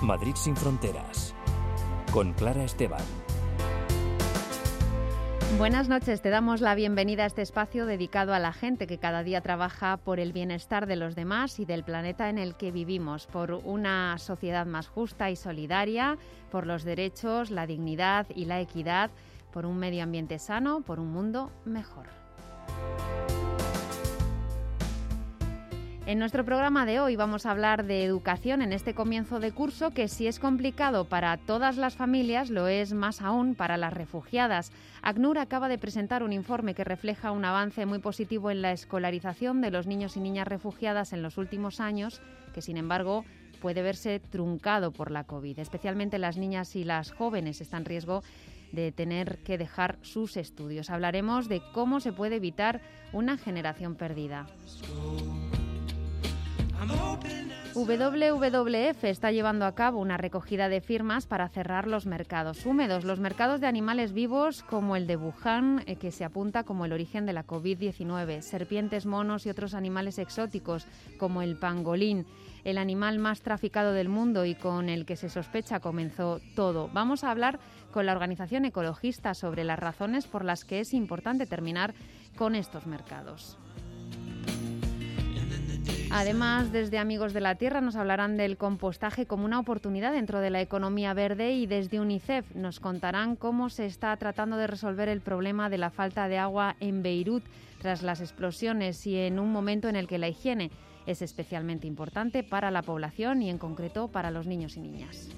Madrid sin fronteras, con Clara Esteban. Buenas noches, te damos la bienvenida a este espacio dedicado a la gente que cada día trabaja por el bienestar de los demás y del planeta en el que vivimos, por una sociedad más justa y solidaria, por los derechos, la dignidad y la equidad, por un medio ambiente sano, por un mundo mejor. En nuestro programa de hoy vamos a hablar de educación en este comienzo de curso que, si es complicado para todas las familias, lo es más aún para las refugiadas. ACNUR acaba de presentar un informe que refleja un avance muy positivo en la escolarización de los niños y niñas refugiadas en los últimos años, que sin embargo puede verse truncado por la COVID. Especialmente las niñas y las jóvenes están en riesgo de tener que dejar sus estudios. Hablaremos de cómo se puede evitar una generación perdida. WWF está llevando a cabo una recogida de firmas para cerrar los mercados húmedos, los mercados de animales vivos como el de Wuhan, que se apunta como el origen de la COVID-19, serpientes, monos y otros animales exóticos como el pangolín, el animal más traficado del mundo y con el que se sospecha comenzó todo. Vamos a hablar con la organización ecologista sobre las razones por las que es importante terminar con estos mercados. Además, desde Amigos de la Tierra nos hablarán del compostaje como una oportunidad dentro de la economía verde y desde UNICEF nos contarán cómo se está tratando de resolver el problema de la falta de agua en Beirut tras las explosiones y en un momento en el que la higiene es especialmente importante para la población y en concreto para los niños y niñas.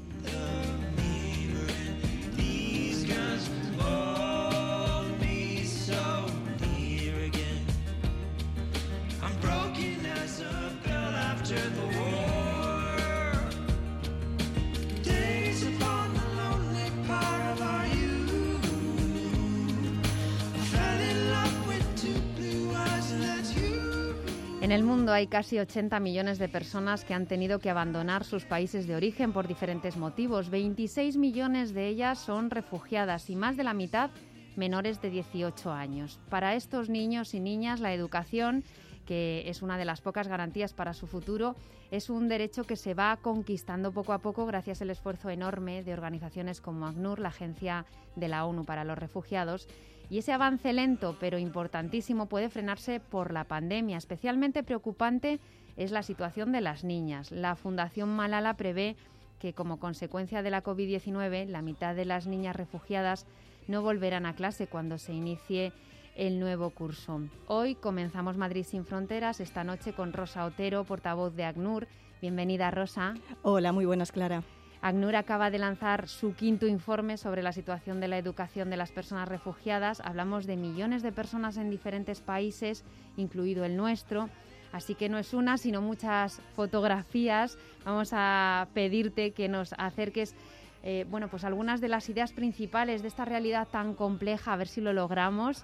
En el mundo hay casi 80 millones de personas que han tenido que abandonar sus países de origen por diferentes motivos. 26 millones de ellas son refugiadas y más de la mitad menores de 18 años. Para estos niños y niñas, la educación, que es una de las pocas garantías para su futuro, es un derecho que se va conquistando poco a poco gracias al esfuerzo enorme de organizaciones como ACNUR, la Agencia de la ONU para los Refugiados. Y ese avance lento pero importantísimo puede frenarse por la pandemia. Especialmente preocupante es la situación de las niñas. La Fundación Malala prevé que como consecuencia de la COVID-19 la mitad de las niñas refugiadas no volverán a clase cuando se inicie el nuevo curso. Hoy comenzamos Madrid sin fronteras, esta noche con Rosa Otero, portavoz de ACNUR. Bienvenida, Rosa. Hola, muy buenas, Clara. ACNUR acaba de lanzar su 5º informe sobre la situación de la educación de las personas refugiadas. Hablamos de millones de personas en diferentes países, incluido el nuestro. Así que no es una, sino muchas fotografías. Vamos a pedirte que nos acerques pues algunas de las ideas principales de esta realidad tan compleja, a ver si lo logramos,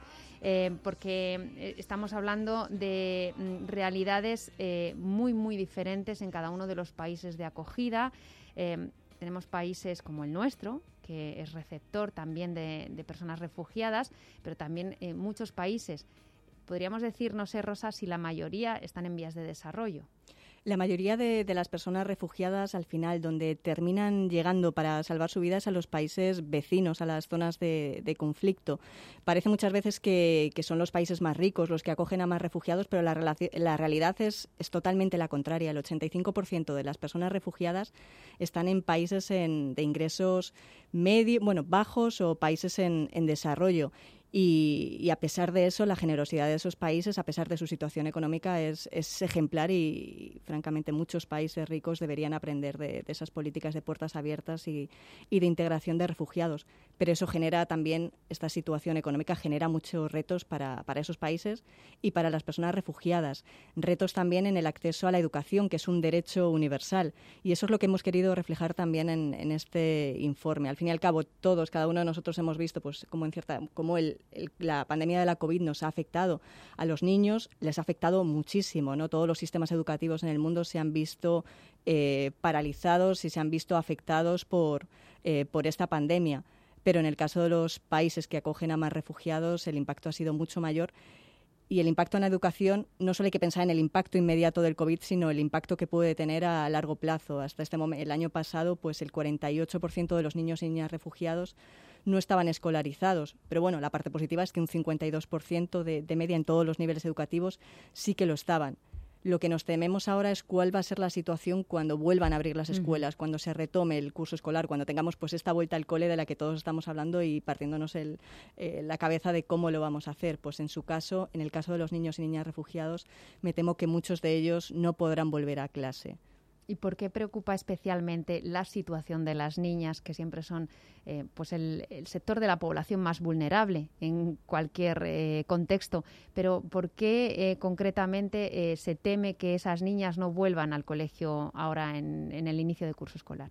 porque estamos hablando de realidades muy, muy diferentes en cada uno de los países de acogida. Tenemos países como el nuestro, que es receptor también de personas refugiadas, pero también muchos países, podríamos decir, no sé, Rosa, si la mayoría están en vías de desarrollo. La mayoría de las personas refugiadas, al final, donde terminan llegando para salvar su vida es a los países vecinos, a las zonas de conflicto. Parece muchas veces que son los países más ricos los que acogen a más refugiados, pero la realidad es totalmente la contraria. El 85% de las personas refugiadas están en países de ingresos bajos o países en desarrollo. Y a pesar de eso, la generosidad de esos países, a pesar de su situación económica, es ejemplar y, francamente, muchos países ricos deberían aprender de esas políticas de puertas abiertas y de integración de refugiados. Pero eso genera también, esta situación económica genera muchos retos para esos países y para las personas refugiadas. Retos también en el acceso a la educación, que es un derecho universal. Y eso es lo que hemos querido reflejar también en este informe. Al fin y al cabo, cada uno de nosotros hemos visto pues cómo la pandemia de la COVID nos ha afectado a los niños, les ha afectado muchísimo, ¿no? Todos los sistemas educativos en el mundo se han visto paralizados y se han visto afectados por esta pandemia. Pero en el caso de los países que acogen a más refugiados, el impacto ha sido mucho mayor Y el impacto en la educación, no solo hay que pensar en el impacto inmediato del COVID, sino el impacto que puede tener a largo plazo. Hasta este momento, el año pasado, pues el 48% de los niños y niñas refugiados no estaban escolarizados. Pero bueno, la parte positiva es que un 52% de media en todos los niveles educativos sí que lo estaban. Lo que nos tememos ahora es cuál va a ser la situación cuando vuelvan a abrir las escuelas, cuando se retome el curso escolar, cuando tengamos pues esta vuelta al cole de la que todos estamos hablando y partiéndonos la cabeza de cómo lo vamos a hacer. Pues en el caso de los niños y niñas refugiados, me temo que muchos de ellos no podrán volver a clase. ¿Y por qué preocupa especialmente la situación de las niñas, que siempre son pues el sector de la población más vulnerable en cualquier contexto? Pero ¿por qué concretamente se teme que esas niñas no vuelvan al colegio ahora en el inicio de curso escolar?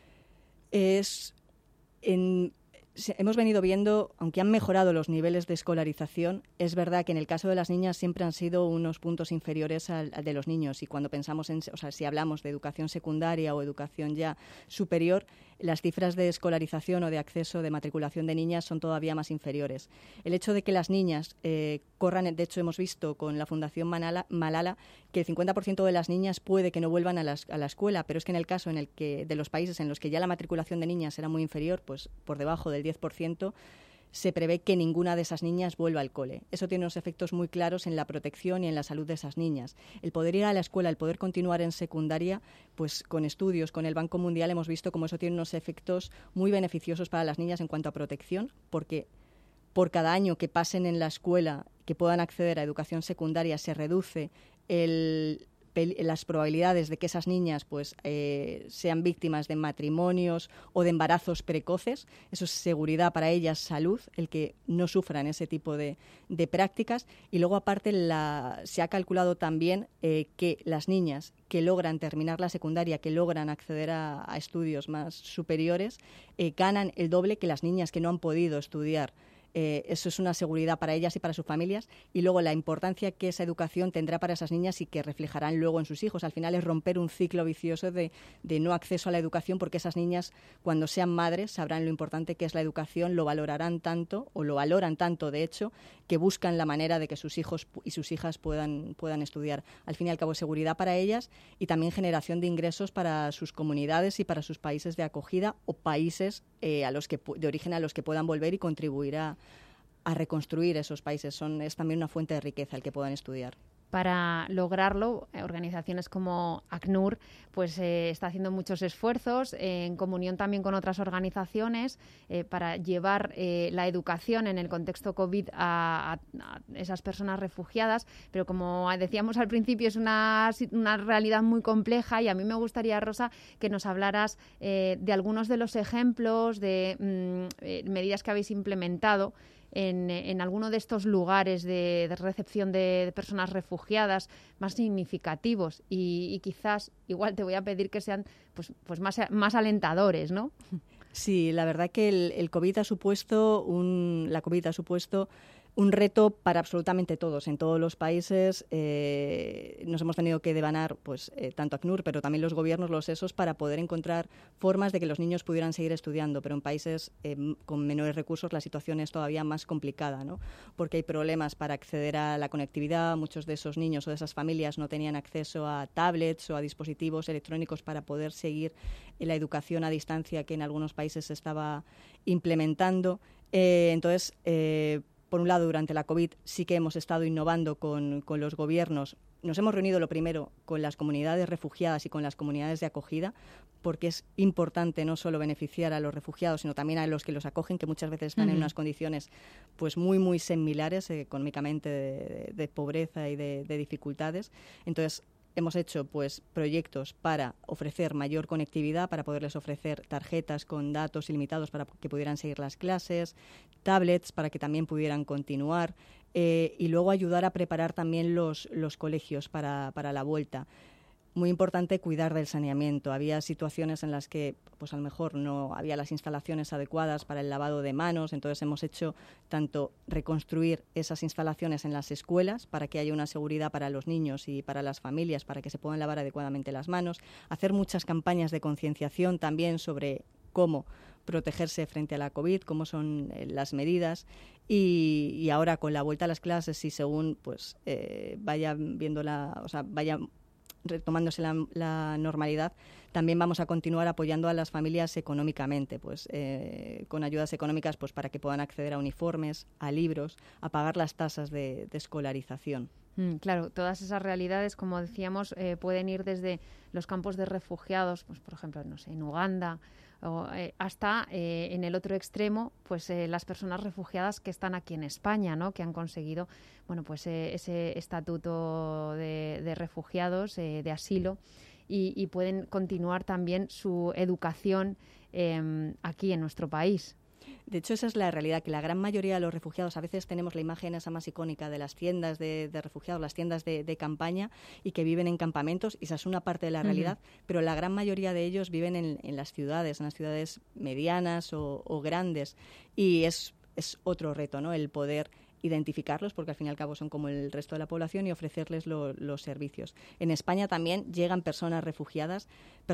Hemos venido viendo, aunque han mejorado los niveles de escolarización, es verdad que en el caso de las niñas siempre han sido unos puntos inferiores al de los niños. Y cuando pensamos si hablamos de educación secundaria o educación ya superior, las cifras de escolarización o de acceso de matriculación de niñas son todavía más inferiores. El hecho de que las niñas corran, de hecho hemos visto con la Fundación Malala que el 50% de las niñas puede que no vuelvan a la escuela, pero es que en el caso en el que de los países en los que ya la matriculación de niñas era muy inferior, pues por debajo del 10%, se prevé que ninguna de esas niñas vuelva al cole. Eso tiene unos efectos muy claros en la protección y en la salud de esas niñas. El poder ir a la escuela, el poder continuar en secundaria, pues con estudios, con el Banco Mundial hemos visto cómo eso tiene unos efectos muy beneficiosos para las niñas en cuanto a protección, porque por cada año que pasen en la escuela, que puedan acceder a educación secundaria, se reduce las probabilidades de que esas niñas pues sean víctimas de matrimonios o de embarazos precoces. Eso es seguridad para ellas, salud, el que no sufran ese tipo de prácticas. Y luego, aparte, se ha calculado también que las niñas que logran terminar la secundaria, que logran acceder a estudios más superiores, ganan el doble que las niñas que no han podido estudiar. Eso es una seguridad para ellas y para sus familias, y luego la importancia que esa educación tendrá para esas niñas y que reflejarán luego en sus hijos. Al final es romper un ciclo vicioso de no acceso a la educación, porque esas niñas, cuando sean madres, sabrán lo importante que es la educación, lo valorarán tanto, o lo valoran tanto, de hecho, que buscan la manera de que sus hijos y sus hijas puedan estudiar. Al fin y al cabo, seguridad para ellas y también generación de ingresos para sus comunidades y para sus países de acogida o países de origen a los que puedan volver y contribuir a reconstruir esos países. Es también una fuente de riqueza el que puedan estudiar. Para lograrlo, organizaciones como ACNUR pues está haciendo muchos esfuerzos en comunión también con otras organizaciones para llevar la educación en el contexto COVID a esas personas refugiadas, pero como decíamos al principio es una realidad muy compleja, y a mí me gustaría, Rosa, que nos hablaras de algunos de los ejemplos de medidas que habéis implementado en alguno de estos lugares de recepción de personas refugiadas más significativos, y quizás igual te voy a pedir que sean pues más alentadores, ¿no? Sí, la verdad que el COVID ha supuesto un reto para absolutamente todos. En todos los países nos hemos tenido que devanar, tanto ACNUR, pero también los gobiernos, los ESOs, para poder encontrar formas de que los niños pudieran seguir estudiando. Pero en países con menores recursos la situación es todavía más complicada, ¿no? Porque hay problemas para acceder a la conectividad. Muchos de esos niños o de esas familias no tenían acceso a tablets o a dispositivos electrónicos para poder seguir la educación a distancia que en algunos países se estaba implementando. Entonces, por un lado, durante la COVID sí que hemos estado innovando con los gobiernos. Nos hemos reunido, lo primero, con las comunidades refugiadas y con las comunidades de acogida, porque es importante no solo beneficiar a los refugiados, sino también a los que los acogen, que muchas veces están en unas condiciones pues muy, muy similares económicamente, de pobreza y de dificultades. Entonces, hemos hecho proyectos para ofrecer mayor conectividad, para poderles ofrecer tarjetas con datos ilimitados para que pudieran seguir las clases, tablets para que también pudieran continuar, y luego ayudar a preparar también los colegios para la vuelta. Muy importante cuidar del saneamiento. Había situaciones en las que a lo mejor no había las instalaciones adecuadas para el lavado de manos, entonces hemos hecho tanto reconstruir esas instalaciones en las escuelas para que haya una seguridad para los niños y para las familias, para que se puedan lavar adecuadamente las manos, hacer muchas campañas de concienciación también sobre cómo protegerse frente a la COVID, cómo son las medidas. Y ahora con la vuelta a las clases y según pues vaya retomándose la normalidad, también vamos a continuar apoyando a las familias económicamente, pues con ayudas económicas pues para que puedan acceder a uniformes, a libros, a pagar las tasas de escolarización. Claro, todas esas realidades, como decíamos, pueden ir desde los campos de refugiados, pues por ejemplo, no sé, en Uganda, hasta en el otro extremo, pues las personas refugiadas que están aquí en España, ¿no? Que han conseguido, bueno, pues ese estatuto de refugiados, de asilo, y pueden continuar también su educación aquí en nuestro país. De hecho, esa es la realidad, que la gran mayoría de los refugiados, a veces tenemos la imagen esa más icónica de las tiendas de refugiados, las tiendas de campaña, y que viven en campamentos, y esa es una parte de la realidad, pero la gran mayoría de ellos viven en las ciudades medianas o grandes, y es otro reto, ¿no? El poder identificarlos, porque al fin y al cabo son como el resto de la población, y ofrecerles los servicios. En España también llegan personas refugiadas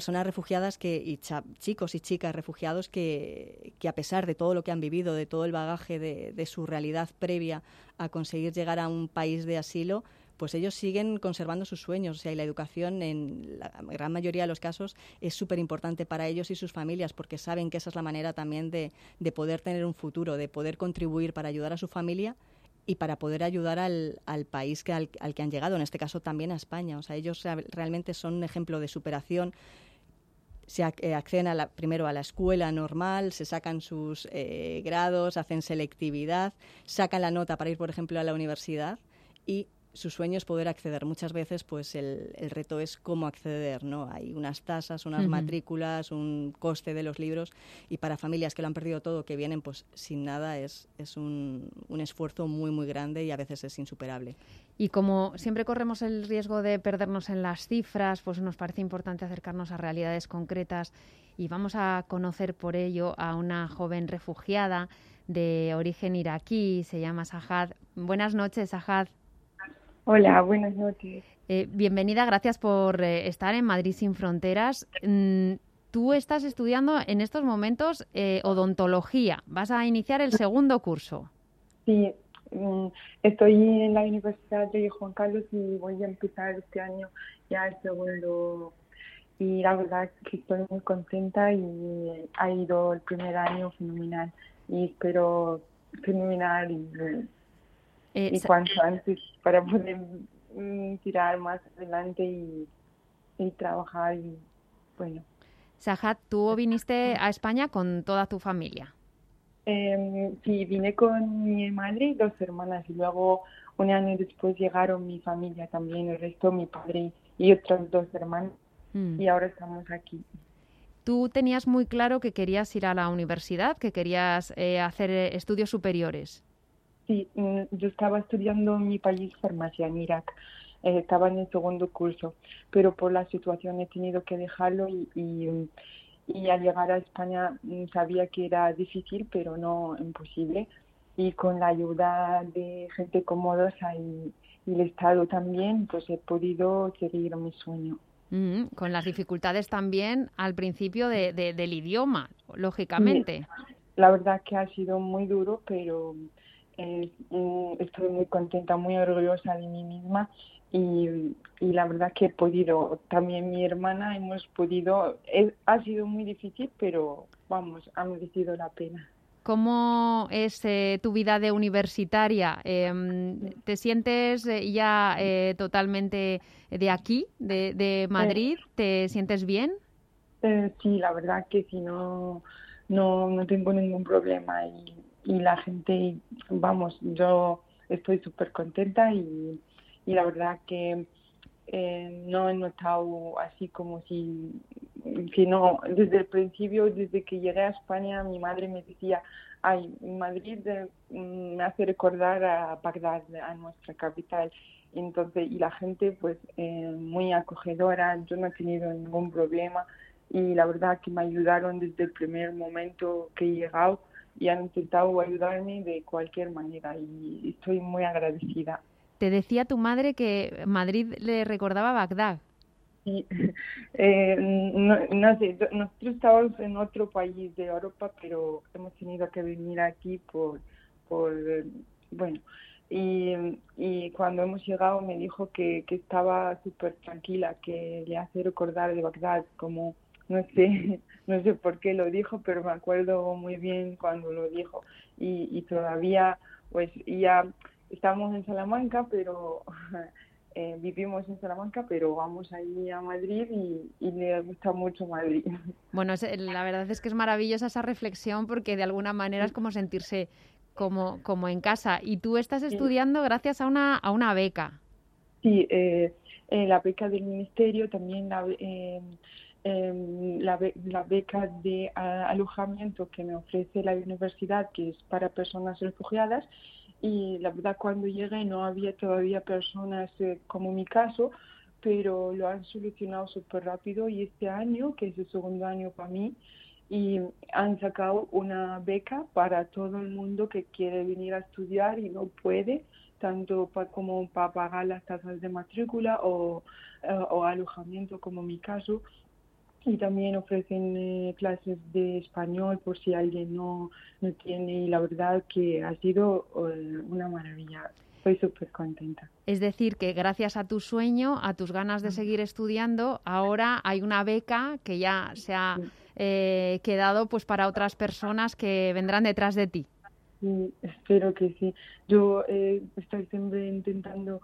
chicos y chicas refugiados que a pesar de todo lo que han vivido, de todo el bagaje de su realidad previa a conseguir llegar a un país de asilo, pues ellos siguen conservando sus sueños. O sea, y la educación en la gran mayoría de los casos es súper importante para ellos y sus familias, porque saben que esa es la manera también de poder tener un futuro, de poder contribuir para ayudar a su familia y para poder ayudar al país al que han llegado, en este caso también a España. O sea, ellos realmente son un ejemplo de superación. Se acceden primero a la escuela normal, se sacan sus grados, hacen selectividad, sacan la nota para ir, por ejemplo, a la universidad, y su sueño es poder acceder. Muchas veces pues el reto es cómo acceder, ¿no? Hay unas tasas, unas matrículas, un coste de los libros, y para familias que lo han perdido todo, que vienen pues sin nada, es un esfuerzo muy, muy grande, y a veces es insuperable. Y como siempre corremos el riesgo de perdernos en las cifras, pues nos parece importante acercarnos a realidades concretas, y vamos a conocer por ello a una joven refugiada de origen iraquí, se llama Sahad. Buenas noches, Sahad. Hola, buenas noches. Bienvenida, gracias por estar en Madrid Sin Fronteras. Tú estás estudiando en estos momentos odontología. Vas a iniciar el segundo curso. Sí, estoy en la Universidad de Juan Carlos y voy a empezar este año ya el segundo. Y la verdad es que estoy muy contenta y ha ido el primer año fenomenal. Y espero terminar y cuanto antes para poder tirar más adelante y trabajar. Y bueno. Sahad, tú viniste a España con toda tu familia. Sí, vine con mi madre y 2 hermanas, y luego un año después llegaron mi familia también, el resto, mi padre y otras 2 hermanas, y ahora estamos aquí. Tú tenías muy claro que querías ir a la universidad, que querías hacer estudios superiores. Sí, yo estaba estudiando en mi país farmacia, en Irak. Estaba en el segundo curso, pero por la situación he tenido que dejarlo y al llegar a España sabía que era difícil, pero no imposible. Y con la ayuda de gente como Dosa y el Estado también, pues he podido seguir mi sueño. Con las dificultades también al principio del idioma, lógicamente. Sí, la verdad que ha sido muy duro, pero estoy muy contenta, muy orgullosa de mí misma, y la verdad que he podido, también mi hermana hemos podido, ha sido muy difícil, pero vamos, ha merecido la pena. ¿Cómo es tu vida de universitaria? ¿Te sientes ya totalmente de aquí, de Madrid? ¿Te sientes bien? Sí, la verdad que sí, no tengo ningún problema, y la gente, vamos, yo estoy súper contenta, y la verdad que no he notado así como que no, desde el principio, desde que llegué a España, mi madre me decía, ay, Madrid me hace recordar a Bagdad, a nuestra capital. Entonces, y la gente pues muy acogedora, yo no he tenido ningún problema, y la verdad que me ayudaron desde el primer momento que he llegado, y han intentado ayudarme de cualquier manera, y estoy muy agradecida. Te decía tu madre que Madrid le recordaba a Bagdad. Sí, no sé, nosotros estábamos en otro país de Europa, pero hemos tenido que venir aquí bueno, y cuando hemos llegado me dijo que estaba súper tranquila, que le hace recordar de Bagdad, como, no sé, no sé por qué lo dijo, pero me acuerdo muy bien cuando lo dijo, y todavía, pues, ya estamos en Salamanca, pero... vivimos en Salamanca, pero vamos ahí a Madrid y le gusta mucho Madrid. Bueno, la verdad es que es maravillosa esa reflexión porque de alguna manera es como sentirse como en casa. Y tú estás Sí, estudiando gracias a una beca. sí, la beca del ministerio, también la beca de alojamiento que me ofrece la universidad, que es para personas refugiadas. Y la verdad, cuando llegué no había todavía personas como mi caso, pero lo han solucionado súper rápido y este año, que es el segundo año para mí, y han sacado una beca para todo el mundo que quiere venir a estudiar y no puede, tanto como para pagar las tasas de matrícula o alojamiento, como mi caso. Y también ofrecen clases de español por si alguien no tiene. Y la verdad que ha sido una maravilla. Estoy súper contenta. Es decir, que gracias a tu sueño, a tus ganas de seguir estudiando, ahora hay una beca que ya se ha Sí, quedado pues para otras personas que vendrán detrás de ti. sí, espero que sí. Yo estoy siempre intentando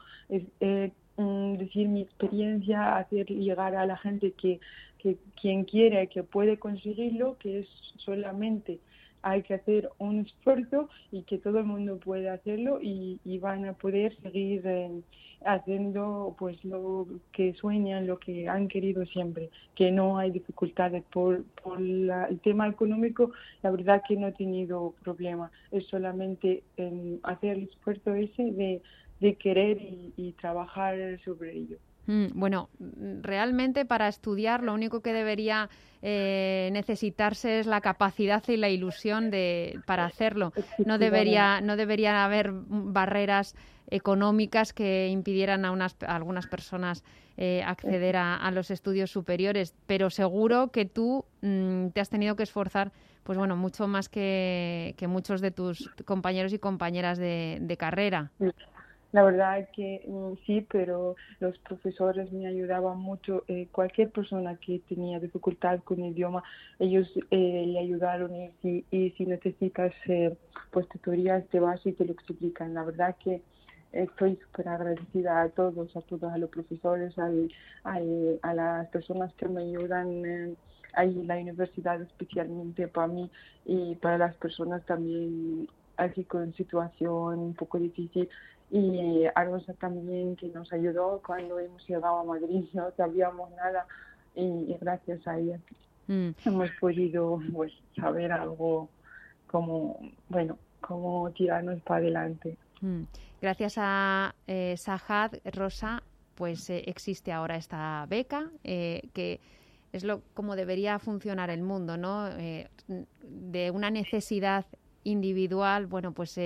decir mi experiencia, hacer llegar a la gente que quien quiere, que puede conseguirlo, que es solamente hay que hacer un esfuerzo y que todo el mundo puede hacerlo y van a poder seguir haciendo pues lo que sueñan, lo que han querido siempre, que no hay dificultades por el tema económico. La verdad que no he tenido problema, es solamente hacer el esfuerzo ese de querer y trabajar sobre ello. Bueno, realmente para estudiar lo único que debería necesitarse es la capacidad y la ilusión para hacerlo. No Efectivamente. debería haber barreras económicas que impidieran a algunas personas acceder a los estudios superiores, pero seguro que tú te has tenido que esforzar, pues bueno, mucho más que muchos de tus compañeros y compañeras de carrera. La verdad que sí, pero los profesores me ayudaban mucho. Cualquier persona que tenía dificultad con el idioma, ellos le ayudaron y si necesitas pues tutorías te vas y te lo explican. La verdad que estoy súper agradecida a todos, a los profesores, a las personas que me ayudan ahí en la universidad, especialmente para mí y para las personas también aquí con situación un poco difícil. Y a Rosa también, que nos ayudó cuando hemos llegado a Madrid, no sabíamos nada y gracias a ella Mm. hemos podido pues saber algo como, bueno, cómo tirarnos para adelante. Gracias a Sahad, Rosa, pues existe ahora esta beca que es como debería funcionar el mundo, ¿no? De una necesidad individual, bueno, pues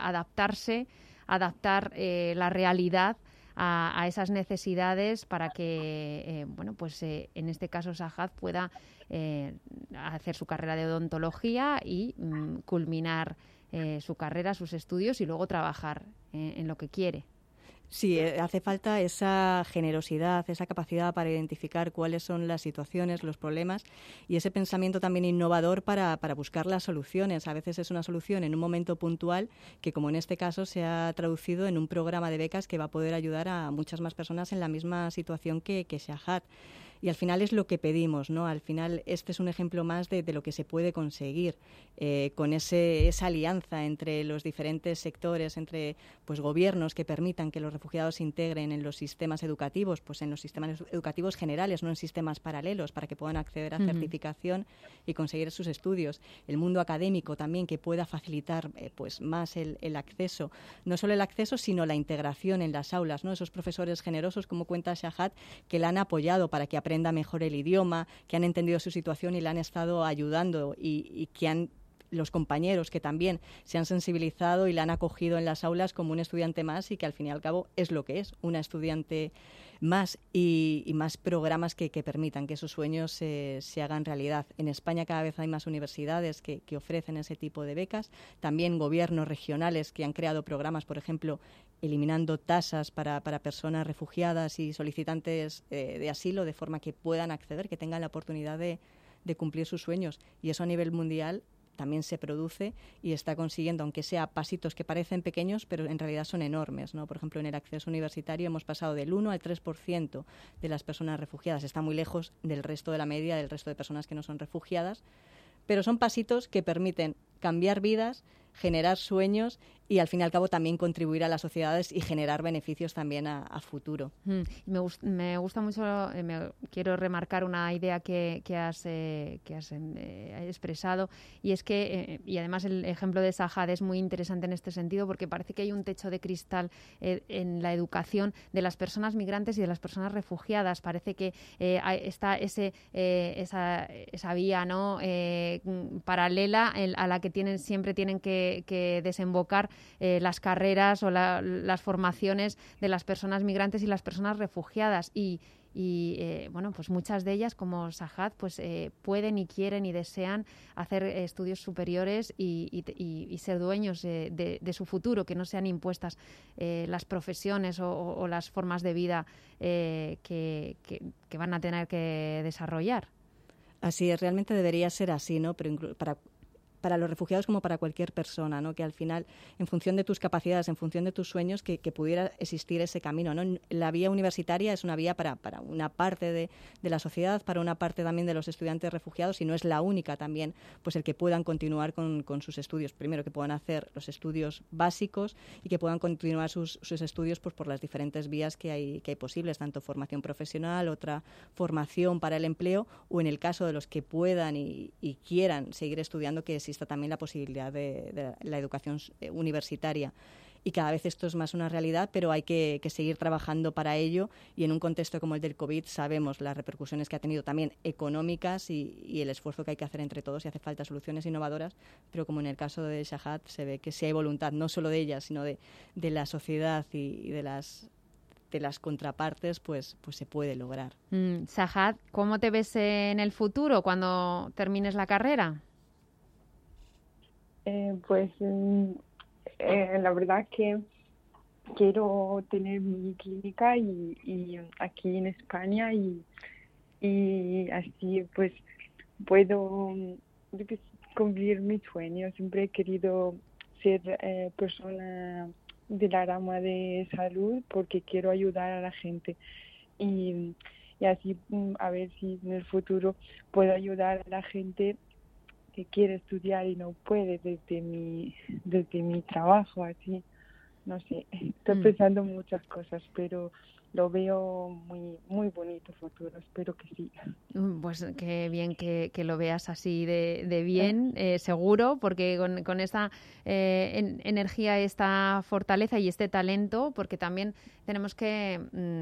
adaptar la realidad a esas necesidades para que, bueno, pues en este caso Sahad pueda hacer su carrera de odontología y culminar su carrera, sus estudios y luego trabajar en lo que quiere. Sí, hace falta esa generosidad, esa capacidad para identificar cuáles son las situaciones, los problemas y ese pensamiento también innovador para buscar las soluciones. A veces es una solución en un momento puntual que, como en este caso, se ha traducido en un programa de becas que va a poder ayudar a muchas más personas en la misma situación que Shahad. Y al final es lo que pedimos, ¿no? Al final este es un ejemplo más de lo que se puede conseguir con esa alianza entre los diferentes sectores, entre pues gobiernos que permitan que los refugiados se integren en los sistemas educativos, pues en los sistemas educativos generales, no en sistemas paralelos, para que puedan acceder a certificación y conseguir sus estudios. El mundo académico también, que pueda facilitar pues más el acceso, no solo el acceso, sino la integración en las aulas, ¿no? Esos profesores generosos, como cuenta Shahad, que la han apoyado para que aprenda mejor el idioma, que han entendido su situación y la han estado ayudando y que han los compañeros que también se han sensibilizado y la han acogido en las aulas como un estudiante más y que al fin y al cabo es lo que es, una estudiante más y más programas que permitan que esos sueños se hagan realidad. En España cada vez hay más universidades que ofrecen ese tipo de becas, también gobiernos regionales que han creado programas, por ejemplo, eliminando tasas para personas refugiadas y solicitantes de asilo, de forma que puedan acceder, que tengan la oportunidad de cumplir sus sueños. Y eso a nivel mundial también se produce y está consiguiendo, aunque sea pasitos que parecen pequeños, pero en realidad son enormes, ¿no? Por ejemplo, en el acceso universitario hemos pasado del 1 al 3% de las personas refugiadas. Está muy lejos del resto de la media, del resto de personas que no son refugiadas, pero son pasitos que permiten cambiar vidas, generar sueños y al fin y al cabo también contribuir a las sociedades y generar beneficios también a futuro. Me gusta mucho, quiero remarcar una idea que has expresado, y es que, y además el ejemplo de Sahad es muy interesante en este sentido, porque parece que hay un techo de cristal en la educación de las personas migrantes y de las personas refugiadas. Parece que está esa vía, ¿no?, paralela a la que siempre tienen que desembocar las carreras o las formaciones de las personas migrantes y las personas refugiadas. Y bueno, pues muchas de ellas, como Sahad, pues pueden y quieren y desean hacer estudios superiores y ser dueños de su futuro, que no sean impuestas las profesiones o las formas de vida que van a tener que desarrollar. Así es, realmente debería ser así, ¿no? Pero para los refugiados como para cualquier persona, ¿no? Que al final, en función de tus capacidades, en función de tus sueños, que pudiera existir ese camino, ¿no? La vía universitaria es una vía para una parte de la sociedad, para una parte también de los estudiantes refugiados, y no es la única también, pues el que puedan continuar con sus estudios. Primero, que puedan hacer los estudios básicos y que puedan continuar sus estudios pues por las diferentes vías que hay posibles, tanto formación profesional, otra formación para el empleo, o en el caso de los que puedan y quieran seguir estudiando, que exista también la posibilidad de la educación universitaria. Y cada vez esto es más una realidad, pero hay que seguir trabajando para ello, y en un contexto como el del COVID sabemos las repercusiones que ha tenido también económicas y el esfuerzo que hay que hacer entre todos, y hace falta soluciones innovadoras, pero como en el caso de Sahad se ve que si hay voluntad, no solo de ella, sino de la sociedad y de las contrapartes, pues se puede lograr. Sahad, ¿cómo te ves en el futuro cuando termines la carrera? La verdad que quiero tener mi clínica y aquí en España y así pues puedo cumplir mis sueños. Siempre he querido ser persona de la rama de salud porque quiero ayudar a la gente y así a ver si en el futuro puedo ayudar a la gente que quiere estudiar y no puede desde mi trabajo, así, no sé, estoy pensando muchas cosas, pero lo veo muy muy bonito futuro, espero que sí. Pues qué bien que lo veas así de bien, seguro, porque con esta energía, esta fortaleza y este talento, porque también tenemos que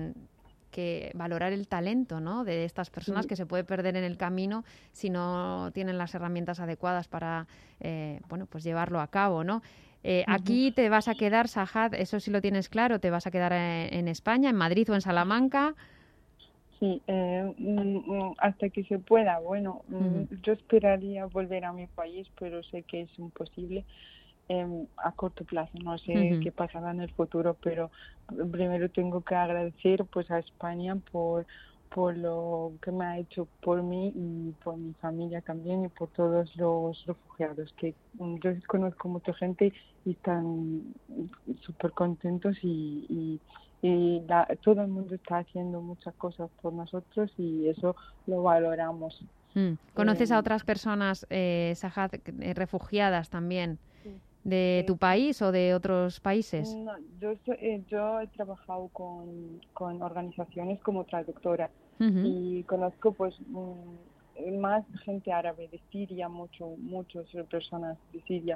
valorar el talento, ¿no?, de estas personas, que se puede perder en el camino si no tienen las herramientas adecuadas para bueno, pues llevarlo a cabo, ¿no? Aquí te vas a quedar, Sahad, eso sí lo tienes claro, te vas a quedar en España, en Madrid o en Salamanca. Sí, hasta que se pueda. Bueno, yo esperaría volver a mi país, pero sé que es imposible a corto plazo. No sé qué pasará en el futuro, pero primero tengo que agradecer pues a España por lo que me ha hecho por mí y por mi familia también, y por todos los refugiados, que yo conozco mucha gente y están súper contentos y todo el mundo está haciendo muchas cosas por nosotros y eso lo valoramos. ¿Conoces a otras personas, Sahad, refugiadas también, de tu país o de otros países? No, yo he trabajado con organizaciones como traductora y conozco pues más gente árabe de Siria, muchas personas de Siria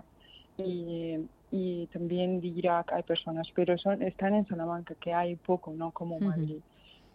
y también de Irak hay personas, pero están en Salamanca, que hay poco, no como Madrid,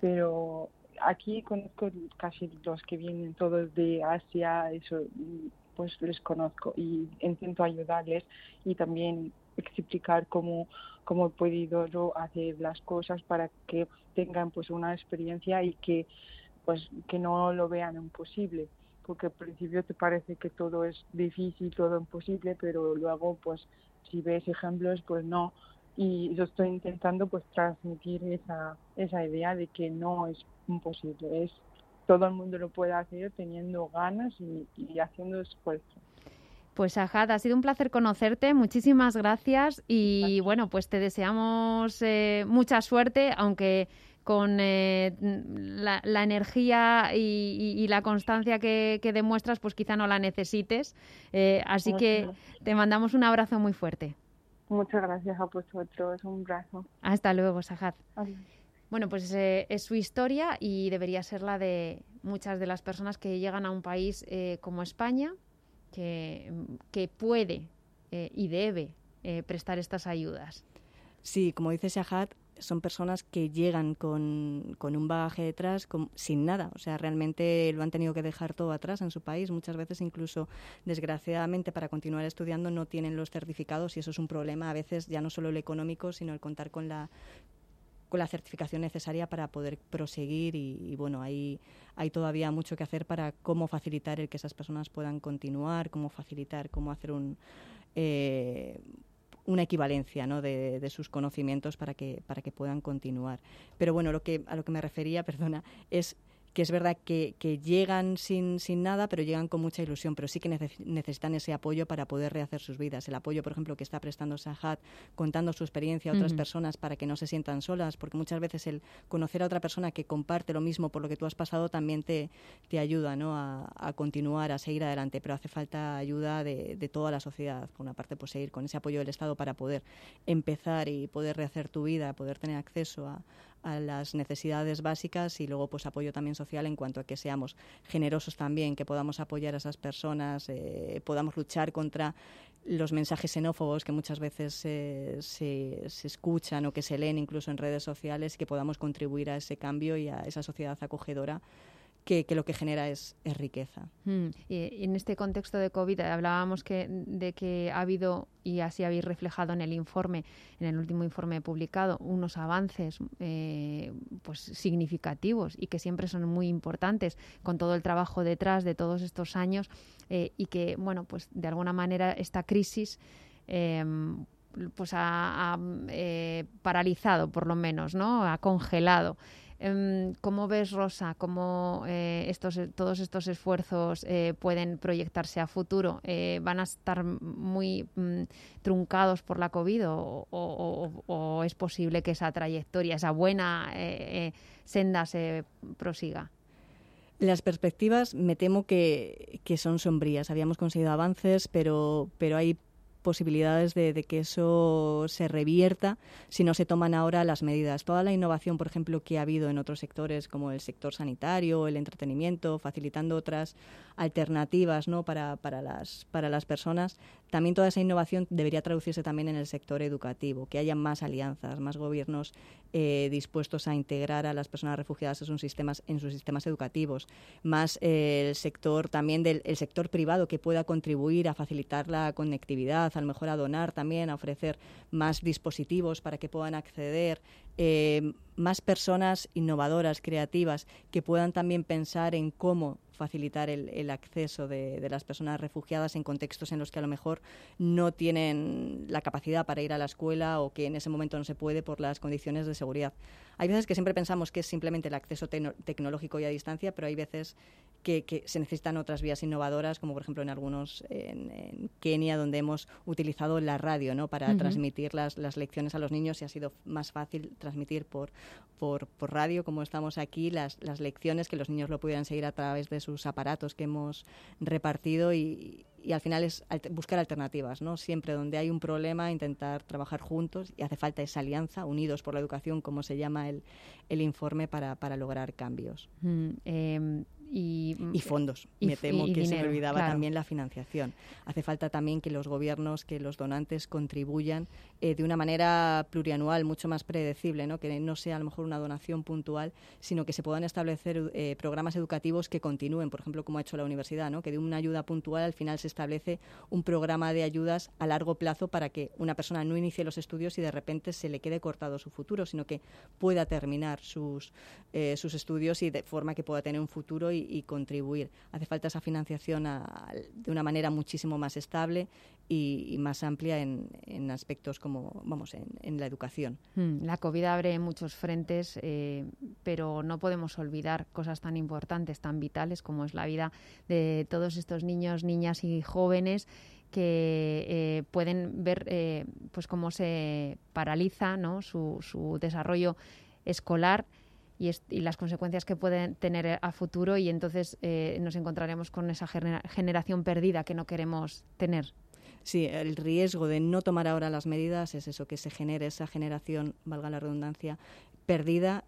pero aquí conozco casi los que vienen todos de Asia, eso, pues les conozco y intento ayudarles y también explicar cómo he podido yo hacer las cosas para que tengan pues una experiencia y que no lo vean imposible, porque al principio te parece que todo es difícil, todo imposible, pero luego pues si ves ejemplos pues no, y yo estoy intentando pues transmitir esa idea de que no es imposible, todo el mundo lo puede hacer teniendo ganas y haciendo esfuerzo. Pues Shahad, ha sido un placer conocerte, muchísimas gracias y bueno, pues te deseamos mucha suerte, aunque con la energía y la constancia que demuestras, pues quizá no la necesites, así que te mandamos un abrazo muy fuerte. Muchas gracias a vosotros, un abrazo. Hasta luego, Shahad. Adiós. Bueno, pues es su historia y debería ser la de muchas de las personas que llegan a un país como España, que puede y debe prestar estas ayudas. Sí, como dice Shahad, son personas que llegan con un bagaje detrás sin nada. O sea, realmente lo han tenido que dejar todo atrás en su país. Muchas veces incluso, desgraciadamente, para continuar estudiando no tienen los certificados y eso es un problema. A veces ya no solo el económico, sino el contar con la certificación necesaria para poder proseguir y bueno, hay todavía mucho que hacer para cómo facilitar el que esas personas puedan continuar, cómo hacer una equivalencia, ¿no?, de sus conocimientos para que puedan continuar. Pero bueno, a lo que me refería, es que es verdad que llegan sin nada, pero llegan con mucha ilusión, pero sí que necesitan ese apoyo para poder rehacer sus vidas. El apoyo, por ejemplo, que está prestando Shahad, contando su experiencia a otras personas para que no se sientan solas, porque muchas veces el conocer a otra persona que comparte lo mismo por lo que tú has pasado también te ayuda, ¿no?, a continuar, a seguir adelante, pero hace falta ayuda de toda la sociedad. Por una parte, pues seguir con ese apoyo del Estado para poder empezar y poder rehacer tu vida, poder tener acceso a las necesidades básicas y luego pues apoyo también social en cuanto a que seamos generosos también, que podamos apoyar a esas personas, podamos luchar contra los mensajes xenófobos que muchas veces se escuchan o que se leen incluso en redes sociales, y que podamos contribuir a ese cambio y a esa sociedad acogedora que lo que genera es riqueza. Y en este contexto de COVID hablábamos de que ha habido, y así habéis reflejado en el informe, en el último informe publicado, unos avances pues significativos y que siempre son muy importantes, con todo el trabajo detrás de todos estos años, y que, bueno, pues de alguna manera esta crisis pues ha paralizado, por lo menos, ¿no?, ha congelado. ¿Cómo ves, Rosa, cómo todos estos esfuerzos pueden proyectarse a futuro? ¿Van a estar muy truncados por la COVID o es posible que esa trayectoria, esa buena senda se prosiga? Las perspectivas me temo que son sombrías. Habíamos conseguido avances, pero hay posibilidades de que eso se revierta si no se toman ahora las medidas. Toda la innovación, por ejemplo, que ha habido en otros sectores como el sector sanitario, el entretenimiento, facilitando otras alternativas, ¿no?, para las personas, también toda esa innovación debería traducirse también en el sector educativo, que haya más alianzas, más gobiernos dispuestos a integrar a las personas refugiadas en sus sistemas educativos, más el sector también el sector privado que pueda contribuir a facilitar la conectividad, a lo mejor a donar también, a ofrecer más dispositivos para que puedan acceder, más personas innovadoras, creativas, que puedan también pensar en cómo facilitar el acceso de las personas refugiadas en contextos en los que a lo mejor no tienen la capacidad para ir a la escuela o que en ese momento no se puede por las condiciones de seguridad. Hay veces que siempre pensamos que es simplemente el acceso tecnológico y a distancia, pero hay veces que se necesitan otras vías innovadoras, como por ejemplo en Kenia, donde hemos utilizado la radio, ¿no?, para transmitir las lecciones a los niños, y ha sido más fácil transmitir por radio, como estamos aquí, las lecciones, que los niños lo pudieran seguir a través de sus aparatos que hemos repartido, y al final es buscar alternativas, ¿no? Siempre donde hay un problema, intentar trabajar juntos, y hace falta esa alianza, unidos por la educación, como se llama el informe, para lograr cambios. fondos. Me temo que dinero, se me olvidaba claro. también la financiación. Hace falta también que los gobiernos, que los donantes contribuyan de una manera plurianual, mucho más predecible, ¿no? Que no sea a lo mejor una donación puntual, sino que se puedan establecer programas educativos que continúen, por ejemplo, como ha hecho la universidad, ¿no? Que de una ayuda puntual al final se establece un programa de ayudas a largo plazo para que una persona no inicie los estudios y de repente se le quede cortado su futuro, sino que pueda terminar sus estudios y de forma que pueda tener un futuro y contribuir. Hace falta esa financiación de una manera muchísimo más estable y más amplia en aspectos como, en la educación. La COVID abre muchos frentes, pero no podemos olvidar cosas tan importantes, tan vitales como es la vida de todos estos niños, niñas y jóvenes que pueden ver pues cómo se paraliza, ¿no?, su desarrollo escolar y las consecuencias que pueden tener a futuro, y entonces nos encontraremos con esa generación perdida que no queremos tener. Sí, el riesgo de no tomar ahora las medidas es eso, que se genere esa generación, valga la redundancia, perdida,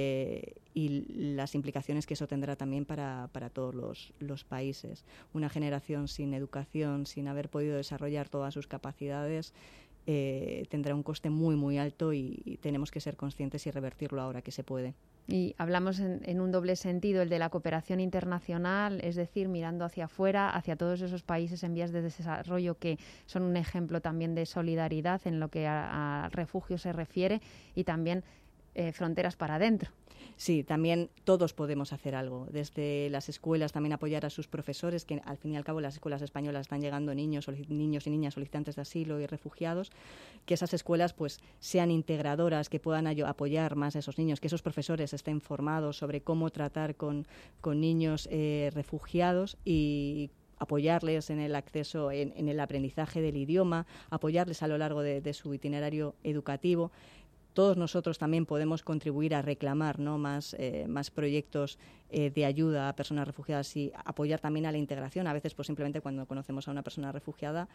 y las implicaciones que eso tendrá también para todos los países. Una generación sin educación, sin haber podido desarrollar todas sus capacidades, tendrá un coste muy, muy alto y tenemos que ser conscientes y revertirlo ahora que se puede. Y hablamos en un doble sentido, el de la cooperación internacional, es decir, mirando hacia afuera, hacia todos esos países en vías de desarrollo que son un ejemplo también de solidaridad en lo que a refugio se refiere, y también fronteras para adentro. Sí, también todos podemos hacer algo. Desde las escuelas también apoyar a sus profesores, que al fin y al cabo las escuelas españolas están llegando niños y niñas solicitantes de asilo y refugiados, que esas escuelas pues sean integradoras, que puedan apoyar más a esos niños, que esos profesores estén formados sobre cómo tratar con niños refugiados y apoyarles en el acceso, en el aprendizaje del idioma, apoyarles a lo largo de su itinerario educativo. Todos nosotros también podemos contribuir a reclamar, ¿no?, más proyectos de ayuda a personas refugiadas y apoyar también a la integración. A veces, pues simplemente cuando conocemos a una persona refugiada,